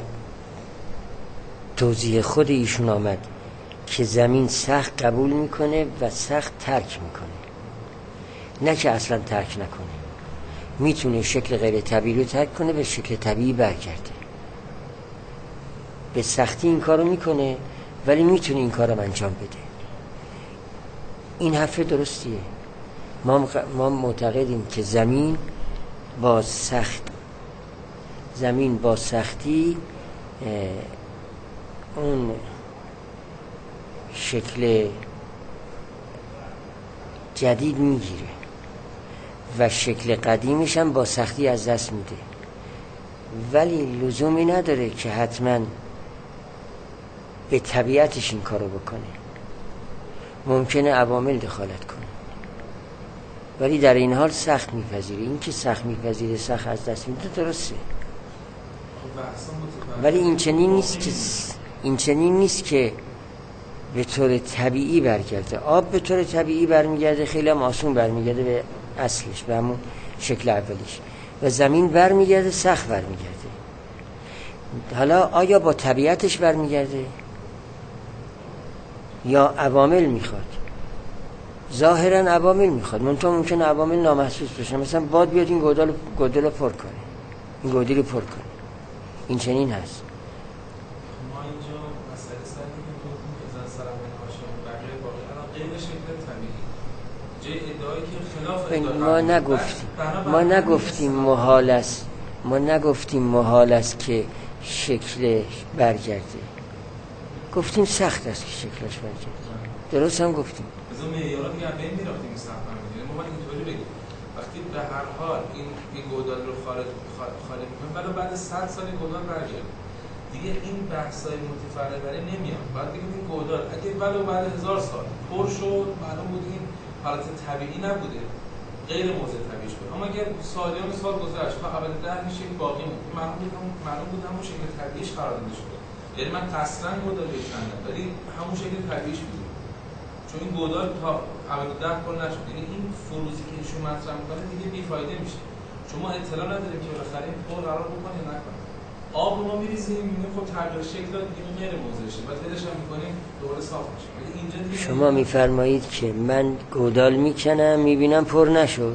توضیح خود ایشون آمد که زمین سخت قبول میکنه و سخت ترک میکنه، نه که اصلا ترک نکنه. میتونه شکل غیر طبیعی رو ترک کنه به شکل طبیعی برگرده. به سختی این کارو میکنه ولی میتونه این کارو انجام بده. این حرف درستیه. ما ما معتقدیم که زمین با سخت زمین با سختی اون شکل جدید میگیره و شکل قدیمش هم با سختی از دست میده، ولی لزومی نداره که حتما به طبیعتش این کارو بکنه. ممکنه عوامل دخالت کنه ولی در این حال سخت میپذیره. این که سخت میپذیره سخت از دست میده درسته، ولی این چنین نیست که این چنین نیست که به طور طبیعی برگرده. آب به طور طبیعی برمیگرده، خیلی هم آسون برمیگرده به اصلش، به همون شکل اولیش، و زمین برمیگرده سخت برمیگرده. حالا آیا با طبیعتش برمیگرده یا عوامل میخواد؟ ظاهرا عوامل میخواد، منتها ممکنه عوامل نامحسوس بشه. مثلا باد بیاد این گودال گودال رو پر کنه، این گودی رو پر کنه. این چنین هست. ما اینجا مسئله سر میگیم تو بزن سرم باشه بقیه باقی الان غیر شکل طبیعی جای ادعایی که خلاف ما نگفتیم ما نگفتیم محال است ما نگفتیم محال است که شکلش برگرده، گفتیم سخت است که شکلش برگرده. درست هم گفتیم. از اون معیارا دیگه بین می‌رفتیم سخت برمیگرده. ما باید اینطوری بگیم وقتی به هر حال این این گودال رو خارج خارج می‌کنیم ولی بعد صد سال گودال برگرده دیگه این بحث‌های متفرقه نمیاد. بعد بگیم این گودال اگه ولو بعد هزار سال پر شد معلوم بود این حالت طبیعی نبوده، غیر موضع طبیعیش بود. اما اگر سالیان سال گذشت و اول ده میشه باقی بود، معلوم بود هم معلوم بود همون شکل طبیعیش قرار داده شده. یعنی من قصداً گودال بشنم ولی همون شکل طبیعیش بود، چون این گودال تا اول ده پر نشد. یعنی این فروزی که ایشون مطرح می‌کنه دیگه بی‌فایده میشه، چون ما اطلاع نداریم که بالاخره این پر قرار بکنه یا نکنه. آب رو ما می‌ریزیم می‌بینیم خب تغییر شکل داد دیگه غیر موضعشه، بعد ولش هم می‌کنیم دوباره صاف میشه. ولی اینجا دیگه شما می‌فرمایید که من گودال می‌کنم می‌بینم پر نشد،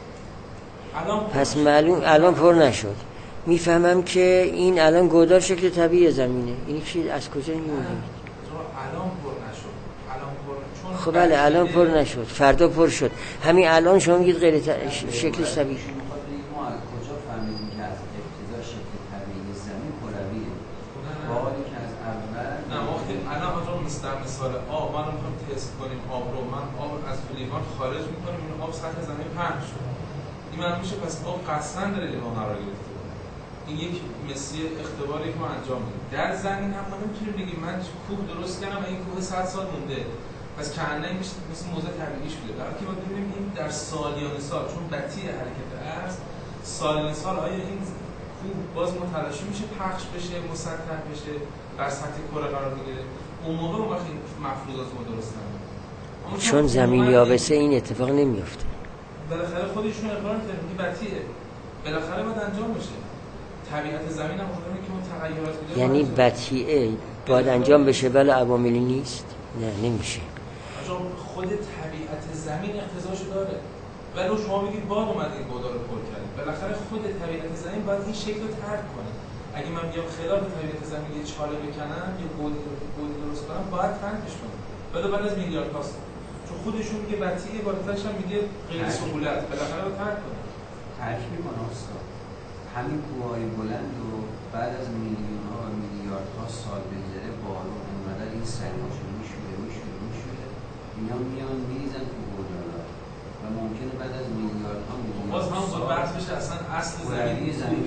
پس معلوم الان پر نشد. میفهمم که این الان گودال شکل طبیعی زمینه. این چی از کجا می‌گیرید؟ الان پر نشد. الان پر چون خب بله الان پر نشد، فردا پر شد. همین الان شما میگید غیر ت... شکلش طبیعی. ما از کجا فهمیدیم که از ابتدا شکل طبیعی زمین کرویه؟ باقی که از اول نه وقتی الان آقا مثلا مثال آب ما رو می‌خوایم تست کنیم، آب رو من آب از لیوان خارج می‌کنم این آب سطح زمین پهن شد. این معلوم میشه پس آب قصداً داره لیوان قرار گرفته. این یک مسیر اختباری که ما انجام میدیم. در زمین هم ما نمیتونیم بگیم من کوه درست کردم و این کوه صد سال مونده پس کنه میشه مثل موضع طبیعیش بوده. در حالی که ما ببینیم این در سالیان سال چون بطی حرکت است سالیان سال آیا این کوه باز متلاشی میشه پخش بشه مسطح بشه بر سطح کره قرار بگیره. اون موقع اون وقت این مفروضات ما درست نمیشه چون زمین یابسه این اتفاق نمیفته. بالاخره خودشون اقرار کردن که بطیه بالاخره باید انجام بشه. طبیعت زمین هم خودمون که اون تغییرات میده. یعنی بطیئه باید انجام بشه ولی عواملی نیست؟ نه نمیشه. چون خود طبیعت زمین اقتضاشو داره. ولی شما میگید باد اومد این گودال رو پر کرد. بالاخره خود طبیعت زمین باید این شکل رو ترک کنه. اگه من بیام خلاف طبیعت زمین یه چاله بکنم یه گودی گودی درست کنم باید ترکش کنم. بعد بعد از میلیارد کاست. چون خودشون میگه بطیئه بالاترش هم میگه غیر سهولت. بالاخره رو ترک کنه. ترک میکنه استاد. همین کوههای بلند و بعد از میلیون ها و میلیارد ها سال بگذره بارون اونقدر این سرماشو میشوره میشوره میشوره اینا میان میریزن تو گودالا و ممکنه بعد از میلیارد ها میلیارد باز هم با بحث بشه اصلا اصل زمین داشتن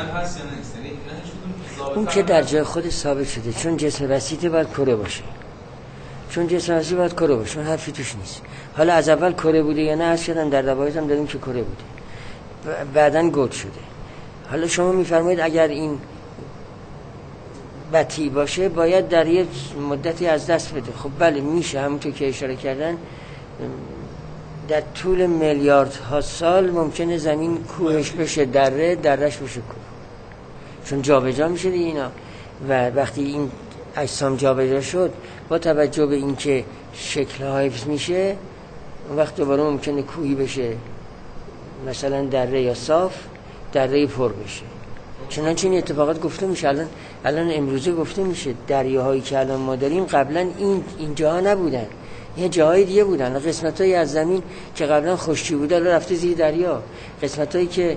هست یا نیست؟ یعنی هیچ کدوم اون که در جای خود ثابت شده، چون جسم بسیطه باید کره باشه، چون جسم بسیطه باید کره باشه، چون حرفی توش نیست. حالا از اول کره بوده یا نه هست شدن در روایت هم داریم که کره بوده، بعدن گود شده. حالا شما میفرمایید اگر این بطی باشه باید در یه مدتی از دست بده. خب بله میشه، همونطور که اشاره کردن در طول میلیاردها سال ممکنه زمین کوهش بشه دره، درش بشه کوه، چون جابجا میشه دیگه اینا. و وقتی این اجسام جابجا شد با توجه به اینکه شکل حفظ میشه، اون وقت دوباره ممکنه کوهی بشه، مثلا دره یا صاف، دره پر بشه. چنانچه این اتفاقات گفته میشه. الان الان امروزه گفته میشه دریاهایی که الان ما داریم قبلا این این جاها نبودن، یه جاهای دیگه بودن. قسمتایی از زمین که قبلا خشکی بوده الان رفته زیر دریا، قسمتایی که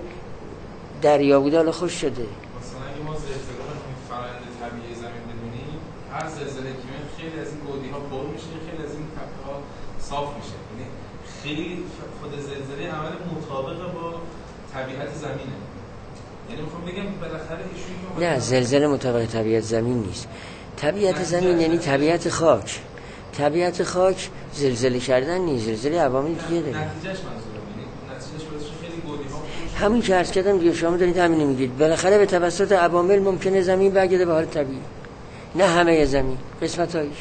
دریا بوده الان خشک شده. مثلا اگه ما زلزله رو فرآیند طبیعی زمین بدونیم، هر زلزله که میاد خیلی از این گودی‌ها پر میشه، خیلی از این تپه‌ها صاف میشه. یعنی خیلی خود زلزله عمل مطابق با طبیعت زمینه. یعنی میخوام بگم بالاخره ایشون نه، زلزله مطابق طبیعت زمین نیست. طبیعت زمین یعنی طبیعت خاک. طبیعت خاک زلزله کردن نیست، زلزله عوامل دیگه داره. نتیجهش منظورم یعنی نتیجهش باعث خیلی گودی‌ها همین که عرض کردم دیگه، شما دارید همین میگید. بالاخره به توسط عوامل ممکنه زمین برگرده به حال طبیعی. نه همه زمین، قسمتایش.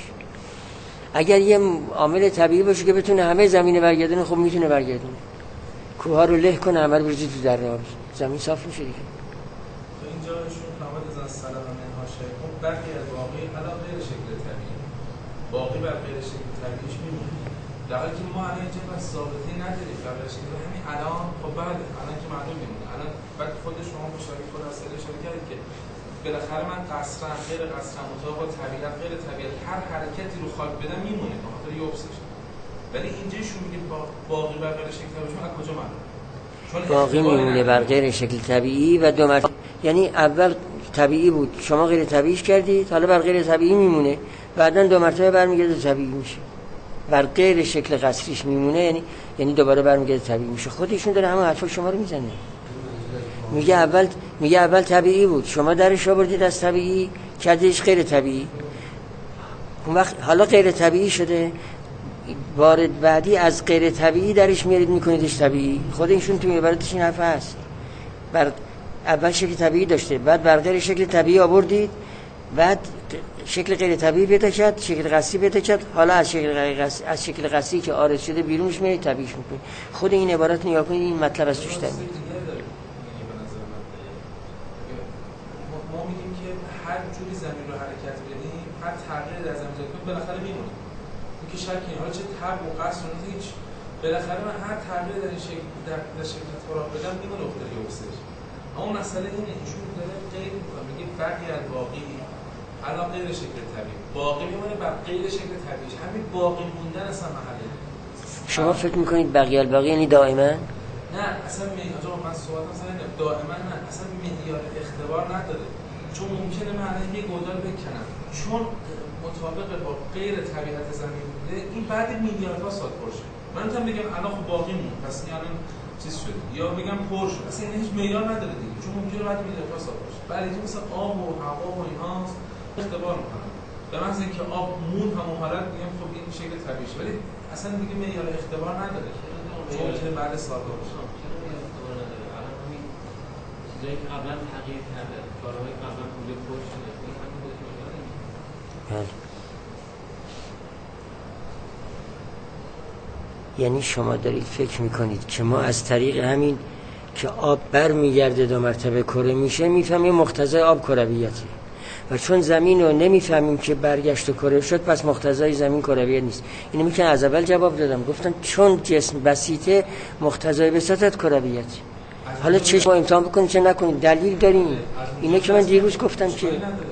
اگر یه عامل طبیعی باشه که بتونه همه زمین برگردونه، خب میتونه برگردونه. کوه‌ها رو له کنه، همه رو بریزه تو دره، زمین صاف میشه دیگه. تو اینجا ایشون فرمود از سلام منها شیخون برخی از واقعی علاوه غیر شکل طبیعی باقی بر غیر شکل طبیعیش میمونه، در حالی که ما الان اینجا بس ثابتی نداریم بر غیر شکل. همین الان خب بعد الان که معلوم میمونه، الان بعد خود شما مشاهده خود از سر اشاره کردید که بالاخره من قصرا غیر قصرا مطابق با طبیعت غیر طبیعت هر حرکتی رو خاک بدم میمونه به خاطر یوبسش. ولی اینجا شون میگیم باقی بر غیر شکل طبیعی از کجا معلومه؟ باقی میمونه بر غیر شکل طبیعی و دو مرتبه. یعنی اول طبیعی بود، شما غیر طبیعیش کردید، حالا بر غیر طبیعی میمونه، بعدن دو مرتبه برمیگرده طبیعی میشه. بر غیر شکل قصریش میمونه، یعنی یعنی دوباره برمیگرده طبیعی میشه. خودشون داره همه حرفا شما رو میزنه. میگه اول میگه اول طبیعی بود، شما درش آوردید از طبیعی کردیش غیر طبیعی، اون وقت حالا غیر طبیعی شده، وارد بعدی از غیر طبیعی درش میارید میکنیدش طبیعی. خود ایشون توی عبارتش این حرف هست. بر اول شکل طبیعی داشته، بعد بر غیر شکل طبیعی آوردید، بعد شکل غیر طبیعی پیدا کرد، شکل قصری پیدا کرد، حالا از شکل غیر قصری از شکل قصری که عارض شده بیرونش میارید طبیعیش میکنید. خود این عبارت نگاه کنید، این مطلب از توش میاد. ما میگیم که هر جوری زمین رو حرکت بدیم، هر تغییری در زمین بدیم بالاخره میمونه. که شکی حالا چه تب و قصر و هیچ، بالاخره من هر تغییر در این شکل در, در شکل تراب بدم میمونه افتاد یوبسش. اما مسئله اینه ایشون داره غیر میکنه، میگه بقیه الباقی الان غیر شکل طبیعی باقی میمونه بر غیر شکل طبیعیش. همین باقی موندن اصلا محله. شما فکر میکنید بقیه الباقی یعنی دائما؟ نه اصلا میاد من صحبت مثلا دائما نه، اصلا معیار اختبار نداره. چون ممکنه من الان یه گودال بکنم چون مطابق با غیر طبیعت زمین بوده، این بعد میلیاردها سال پر شد. من میتونم بگم الان خب باقی مون، پس این الان چیز شد، یا بگم پر شد. اصلا این هیچ معیار نداره دیگه، چون ممکنه بعد میلیاردها سال پر شد. ولی مثلا آب و هوا و ایناست اختبار میکنم. به محض اینکه آب مون همون حالت میگم خب این شکل طبیعیه، ولی اصلا دیگه معیار اختبار نداره. چون ممکنه بعد سالها باشه. چرا معیار اختبار نداره؟ الان همین چیزایی که قبلا تغییر کرده، کارهای قبلا بوده پر شده. یعنی شما دارید فکر میکنید که ما از طریق همین که آب بر میگرده دو مرتبه کره میشه میفهمیم مقتضای آب کرویته، و چون زمین رو نمیفهمیم که برگشت و کره شد پس مقتضای زمین کرویت نیست. اینو میگن از اول جواب دادم، گفتم چون جسم بسیطه مقتضای بساطت کرویت. حالا چه ما امتحان بکنیم چه نکنیم، دلیل داریم. اینه که من دیروز گفتم که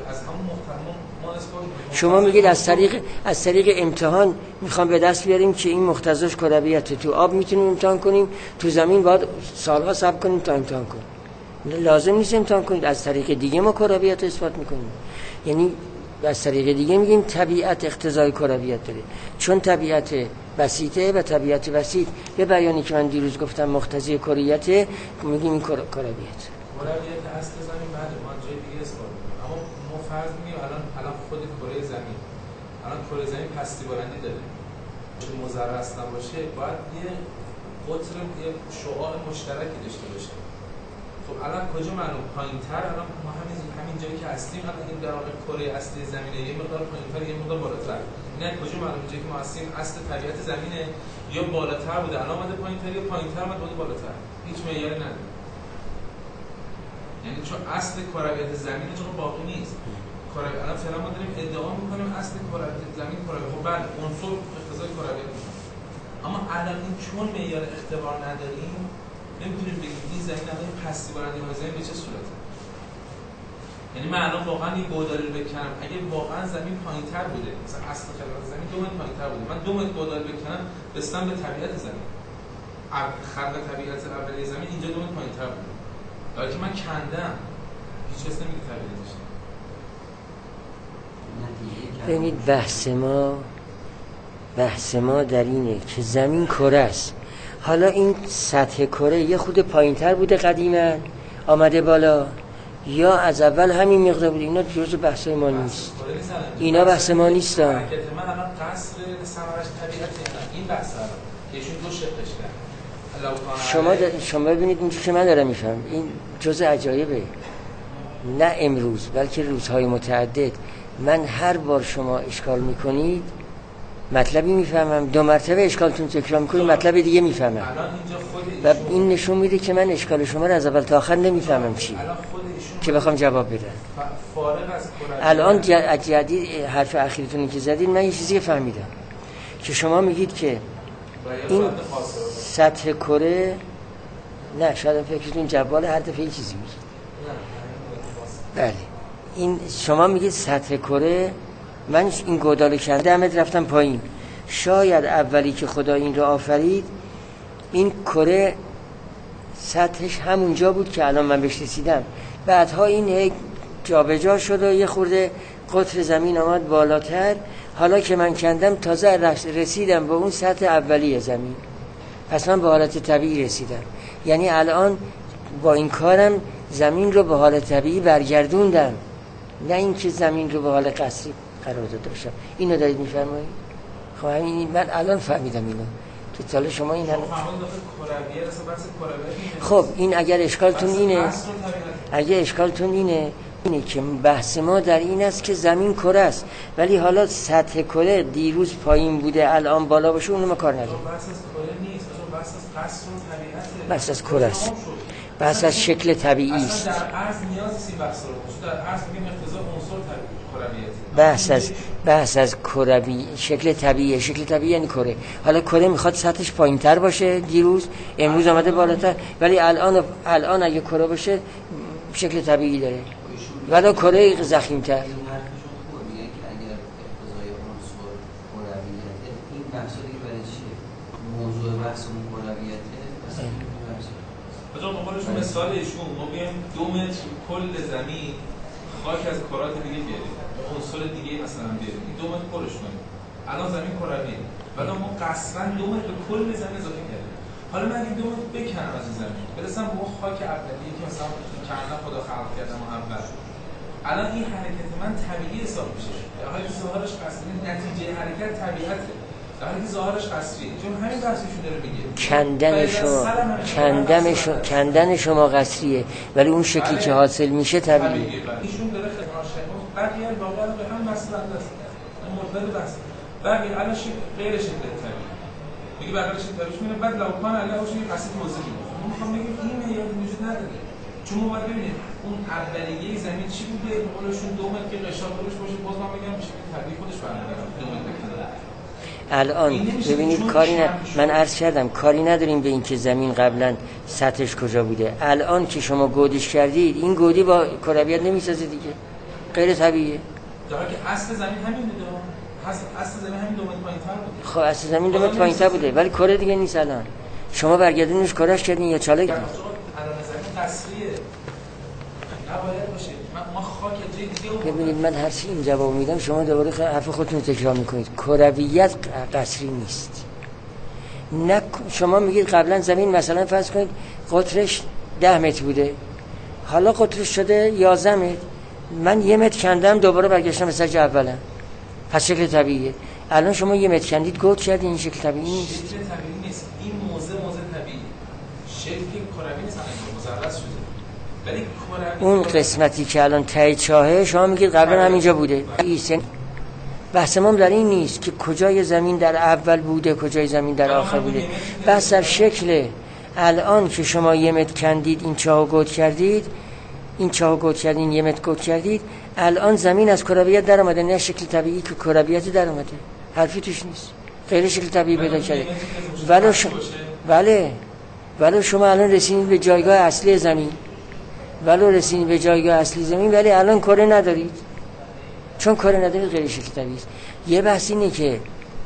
شما میگید از طریق از طریق امتحان میخوام به دست بیاریم که این مقتضاش کرویته. تو آب میتونیم امتحان کنیم، تو زمین باید سالها صبر کنیم تا امتحان کنیم. لازم نیست امتحان کنید، از طریق دیگه ما کرویت رو اثبات میکنیم. یعنی از طریق دیگه میگیم طبیعت اقتضای کرویت داره، چون طبیعت بسیطه و طبیعت بسیط به بیانی که من دیروز گفتم مقتضی کرویت، میگیم این کرویت. کرویت اصل زمین بعد ما جای دیگه اثبات می‌کنیم، اما ما فرض می‌کنیم الان الان خود کره زمین الان کره زمین پستی بلندی داره، چون مضرس نباشه باید یه قطر یه شعاع مشترکی داشته باشه. خب الان کجا معلوم پایین‌تر، الان ما همین همین جایی که هستیم الان این در واقع کره اصلی زمینه یه مقدار پایین‌تر یه مقدار بالاتر، نه کجا معلوم جایی که ما هستیم اصل طبیعت زمینه یا بالاتر بوده الان اومده پایین‌تر یا پایین‌تر اومده بالاتر، هیچ معیاری نداره. یعنی چون اصل کرویت زمین چون باقی نیست، کرویت الان فعلا ما داریم ادعا می‌کنیم اصل کرویت زمین کرویت، خب بعد عنصر اقتضای کرویت میشه، اما الان این چون معیار اختبار نداریم نمی‌تونیم بگیم این زمین الان پستی بلندی های زمین به چه صورته. یعنی من الان واقعا این گودالی رو بکنم اگه واقعا زمین پایین‌تر بوده، مثلا اصل کرویت زمین دو متر پایین‌تر بوده، من دو متر گودالی بکنم رسیدم به طبیعت زمین، خلق طبیعت اولیه زمین اینجا دو متر پایین‌تر بوده، ولی که من کندم هیچ کس نمیگه طبیعتش. ببینید بحث ما بحث ما در اینه که زمین کره است، حالا این سطح کره یه خود پایین‌تر بوده قدیما آمده بالا یا از اول همین مقدار بوده، اینا جزء بحثای ما نیست، اینا بحث ما نیست. من الان قصر ثمرش طبیعت این بحث الان ایشون دو شقش کرد. شما د... شما ببینید اینجوری که من دارم میفهم این جزء عجایبه، نه امروز بلکه روزهای متعدد. من هر بار شما اشکال میکنید مطلبی میفهمم، دو مرتبه اشکالتون تکرار میکنید مطلب دیگه میفهمم و این نشون میده که من اشکال شما رو از اول تا آخر نمیفهمم چی که بخوام جواب بدم. الان جدید حرف اخیرتونی که زدید من یه چیزی فهمیدم که شما میگید که این سطح کره، نه شاید فکرتون جوال هر دفعه یه چیزی میگید، بله این شما میگید سطح کره، من این گودال کنده همه رفتم پایین، شاید اولی که خدا این رو آفرید این کره سطحش همونجا بود که الان من بهش رسیدم، بعدها این جابجا شد و یه خورده قطر زمین آمد بالاتر، حالا که من کندم تازه رسیدم به اون سطح اولی زمین، پس من به حالت طبیعی رسیدم. یعنی الان با این کارم زمین رو به حالت طبیعی برگردوندم، نه اینکه زمین رو به حال قصری قرار داده باشم. اینو دارید میفرمایید؟ خب همین من الان فهمیدم اینو که تا شما این هم خب این اگر اشکالتون اینه اگر اشکالتون اینه اینه که بحث ما در این است که زمین کره است، ولی حالا سطح کره دیروز پایین بوده الان بالا باشه اونو ما کار نداریم. بحث از کره نیست، بحث از قصر و طبیعته، بحث از کره است، بحث از شکل طبیعی است. در عرض نیاز نیست بحث رو در عرض میگیم اقتضا عنصر کرویت، بحث از بحث از کروی شکل طبیعی، شکل طبیعی یعنی کره. حالا کره میخواد سطحش پایین‌تر باشه، دیروز امروز آمده بالاتر، ولی الان الان اگه کره باشه شکل طبیعی داره، ولی کره ضخیم‌تر. موضوع بحثمون کرویته. مثلا مقالشون مثال ایشون ما بیایم دو متر کل زمین خاک از کرات دیگه بیاریم، عنصر دیگه مثلا بیاریم، این دو متر پرش کنیم. الان زمین کرویه، ولی ما قصرا دو متر به کل زمین اضافه کردیم. حالا من اگه دو متر بکنم از این زمین، برسم به اون خاک اولیه که مثلا کردن خدا خلق کردم اول. الان این حرکت من طبیعی حساب میشه. حالا ظاهرش قصری، نتیجه حرکت طبیعته. حالا ظاهرش قصریه. چون همین بحثشون داره میگه. کندن شما کندن شما کندن شما قصریه، ولی اون شکلی که حاصل میشه طبیعیه. ایشون داره خدمت شما بقیه واقعا به هم مسئله است. مرتبط بحث. بقیه الان غیر شکل طبیعی. میگه بقیه شکل طبیعیش میره بعد لوکان الله باشه یه قصد موضوعی. من میخوام بگم این معیار وجود نداره. چون ما باید ببینید اون اولیه زمین چی بوده؟ قولشون دو متر که قشار روش باشه، باز من میگم میشه طبیعی خودش برمیگرده. دو متر الان ببینید کاری نه، من عرض کردم کاری نداریم به این که زمین قبلا سطحش کجا بوده. الان که شما گودش کردید این گودی با کرویت نمیسازه دیگه، غیر طبیعیه. در حالی که اصل زمین همین بوده، اصل زمین همین دو متر پایین‌تر بوده. خب اصل زمین دو متر پایین‌تر بوده ولی کره دیگه نیست. الان شما برگردونیش کرهش کردین یا چاله کردین؟ الان زمین قصریه نباید باشه. ما خاک جای دیگه ببینید من هر چی این جواب میدم شما دوباره حرف خودتون تکرار میکنید. کرویت قصری نیست. نه شما میگید قبلا زمین مثلا فرض کنید قطرش ده متر بوده، حالا قطرش شده یازده متر، من یه متر کندم دوباره برگشتم به سج اولم، پس شکل طبیعیه. الان شما یه متر کندید گود کردین، این شکل طبیعی نیست. شکل طبیعی نیست، این موزه موزه طبیعی، شکل کروی نیست، مثلث شده. ولی کروی اون قسمتی که الان ته چاهه شما میگید قبلا همینجا بوده. بحث ما در این نیست که کجای زمین در اول بوده کجای زمین در آخر بوده، بحث در شکل. الان که شما یه متر کندید این چاهو گود کردید، این چاهو گود کردین یه متر گود کردید، الان زمین از کرویت در اومده، نه شکل طبیعی که کرویت در اومده، حرفی توش نیست، غیر شکل طبیعی پیدا کرده. ولی شما بله ولی شما الان رسیدید به جایگاه اصلی زمین، ولی رسیدید به جایگاه اصلی زمین، ولی الان کره ندارید، چون کره ندارید غیر شکل طبیعی است. یه بحث اینه که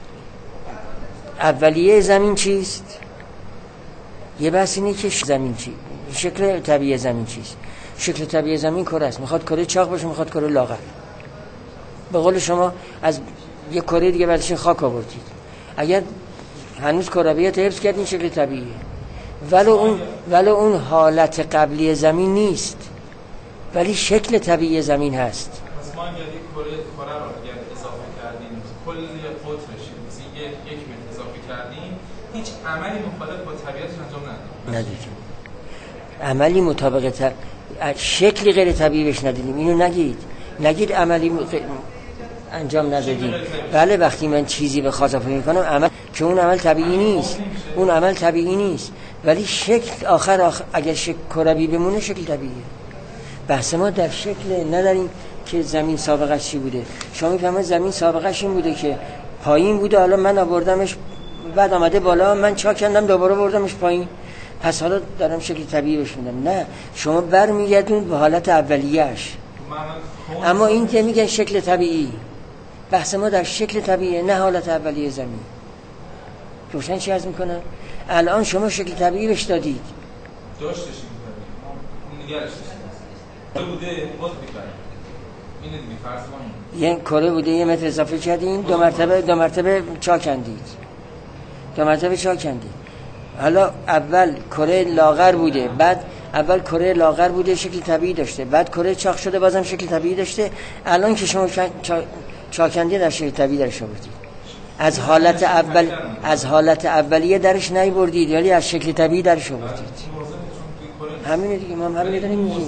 اولیه زمین چیست، یه بحث اینه که زمین چی، شکل طبیعی زمین چیست. شکل طبیعی زمین کره است، میخواد کره چاق باشه، میخواد کره لاغر. به قول شما از یه کره دیگه بعدش خاک آوردید، اگر هنوز کرویت حفظ کردین شکل طبیعیه، ولی اون ولی اون حالت قبلی زمین نیست، ولی شکل طبیعی زمین هست. پس ما اگر یک کره کره رو اگر اضافه کردیم کل قطرش مثلا یک متر اضافه کردیم، هیچ عملی مخالف با طبیعتش انجام ندادیم. ندادیم. عملی مطابق ت... شکلی غیر طبیعی بهش ندادیم. اینو نگید. نگید عملی م... انجام ندادیم. بله وقتی من چیزی به خاطر میکنم عمل که اون عمل طبیعی نیست. اون عمل طبیعی نیست. ولی شکل آخر, آخر اگر شکل کروی بمونه شکل طبیعیه. بحث ما در شکل، نداریم که زمین سابقش چی بوده. شما میفهمید زمین سابقش این بوده که پایین بوده، حالا من آوردمش بعد آمده بالا، من چاک کردم دوباره آوردمش پایین، پس حالا دارم شکل طبیعی بهش میدم. نه، شما برمیگردون به حالت اولیه‌اش. اما این که میگن شکل طبیعی، بحث ما در شکل طبیعی، نه حالت اولیه زمین. روشن چی عرض میکنم؟ الان شما شکل طبیعی بهش دادید، داشتش این طبیعی، اون نگرش داشت بوده باز بکنه. اینه دیگه فرض کنیم یه کره بوده یه متر اضافه کردین، دو مرتبه دو مرتبه چاکندید، دو مرتبه چاکندید. حالا اول کره لاغر بوده، بعد اول کره لاغر بوده شکل طبیعی داشته، بعد کره چاق شده بازم شکل طبیعی داشته. الان که شما چا... چاکندید در شکل طبیعی درش آوردید، از حالت اول از حالت اولیه درش نیاوردید ولی از شکل طبیعی درش آوردید. همینه دیگه، ما هم همینه داریم میگیم.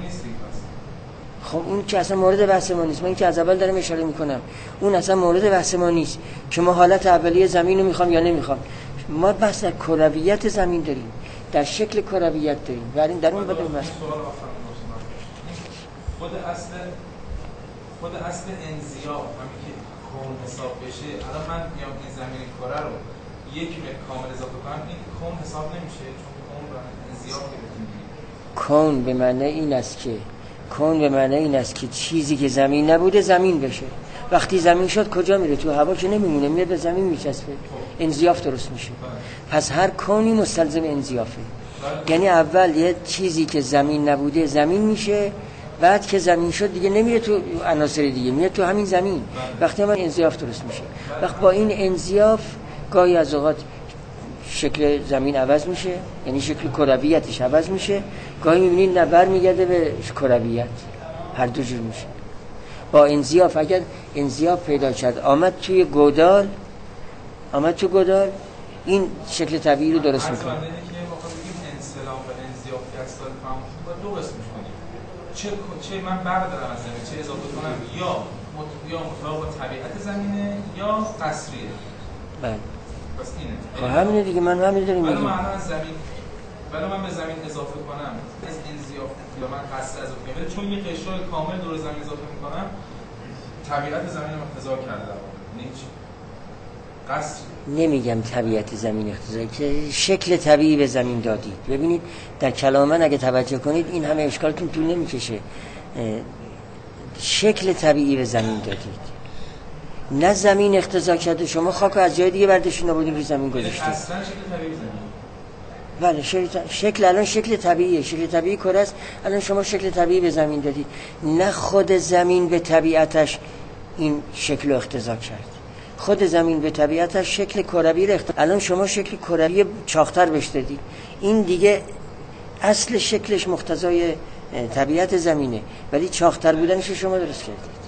خب اون که اصلا مورد بحث ما نیست. من که از اول دارم اشاره میکنم اون اصلا مورد بحث ما نیست که ما حالت اولیه زمین رو میخوام یا نمیخوام. ما بحث در کرویت زمین داریم، در شکل کرویت داریم، برای در اون بدیم بحث. خود اصل خود اصل انزیاب همین که کون حساب بشه، الان من میام این زمین کره رو یک متر کامل اضافه کنم، این کون حساب نمیشه چون کون رو انزیاب گرفتیم. کون به معنی این است که کون به معنی این است که چیزی که زمین نبوده زمین بشه. وقتی زمین شد کجا میره؟ تو هوا که نمیمونه، میره به زمین میچسبه، انزیاف درست میشه. پس هر کونی مستلزم انزیافه. یعنی اول یه چیزی که زمین نبوده زمین میشه، بعد که زمین شد دیگه نمیره تو عناصر دیگه، میره تو همین زمین. وقتی من انزیاف درست میشه، وقت با این انزیاف گاهی از اوقات شکل زمین عوض میشه، یعنی شکل کرویتش عوض میشه، گاهی میبینید نه برمیگرده به کرویت، هر دو جور میشه. با انزیاف اگر انزیاف پیدا کرد آمد توی گودال، آمد تو گودال این شکل طبیعی رو درست میکنه. اصلا اینه که واقعا بگیم انسلام و انزیاف که اصلا فهم با دو قسم می‌کنیم. چه چه من بردارم از زمین، چه اضافه کنم، یا مت... یا مطابق با طبیعت زمینه یا قصریه. بله. پس اینه. خب همینه دیگه، من همین داریم میگم. ولی من از زمین ولی من به زمین اضافه کنم از انزیاف یا من قصر اضافه کنم، چون یه قشر کامل دور زمین اضافه می‌کنم طبیعت زمین رو اقتضا کرده. نیچ قصر نمیگم طبیعت زمین اقتضا، که شکل طبیعی به زمین دادید. ببینید در کلام من اگه توجه کنید این همه اشکالتون طول نمیکشه. شکل طبیعی به زمین دادید، نه زمین اقتضا کرده شما خاک از جای دیگه برداشتین آوردین روی زمین گذاشتید. اصلا شکل طبیعی زمین. بله شکل, شکل الان شکل طبیعیه، شکل طبیعی کره است. الان شما شکل طبیعی به زمین دادید، نه خود زمین به طبیعتش این شکل رو اقتضا کرد. خود زمین به طبیعتش شکل کروی رو اقتضا. الان شما شکل کروی چاق‌تر بهش دادید، این دیگه اصل شکلش مقتضای طبیعت زمینه، ولی چاقتر بودنش شما درست کردید.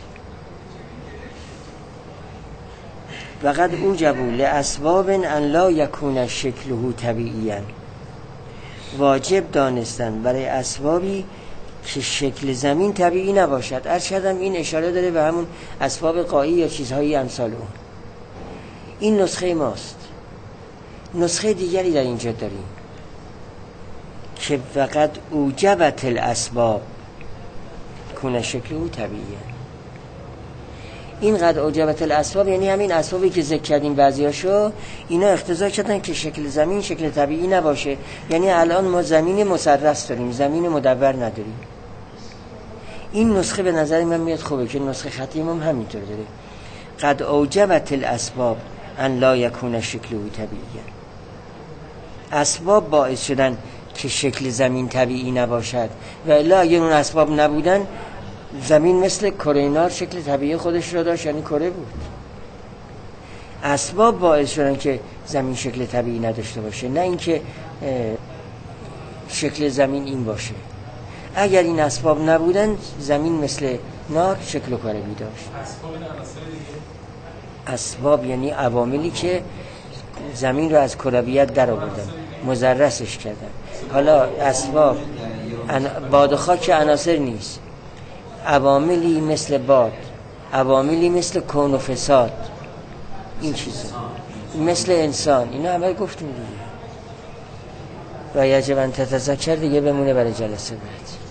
وقد اوجبوا لاسباب ان لا یکون شکله طبیعیا، واجب دانستن برای اسبابی که شکل زمین طبیعی نباشد. ارشدم این اشاره داره به همون اسباب قایی یا چیزهایی امثال اون. این نسخه ماست. نسخه دیگری در اینجا داریم که وقد اوجبت الاسباب کون شکله طبیعیه. این قد اوجبت الاسباب یعنی همین اسبابی که ذکر کردیم بعضیاشو، اینا اقتضا کردن که شکل زمین شکل طبیعی نباشه. یعنی الان ما زمین مسرس داریم، زمین مدور نداریم. این نسخه به نظر من میاد خوبه که نسخه خطیم هم همینطور داره. قد اوجبت الاسباب ان لا یکون شکله طبیعیه. اسباب باعث شدن که شکل زمین طبیعی نباشد، و الا اگر اون اسباب نبودن زمین مثل کره نار شکل طبیعی خودش را داشت، یعنی کره بود. اسباب باعث شدن که زمین شکل طبیعی نداشته باشه، نه اینکه شکل زمین این باشه. اگر این اسباب نبودن زمین مثل نار شکل کروی داشت. اسباب این عناصر دیگه، اسباب یعنی عواملی که زمین رو از کرویت در آوردن، مزرسش کردن. حالا اسباب باد و خاک عناصر نیست، عواملی مثل باد، عواملی مثل کون و فساد، این چیزا مثل انسان، اینا همه گفتیم دیگه. و یجب ان تتذکر دیگه بمونه برای جلسه بعد.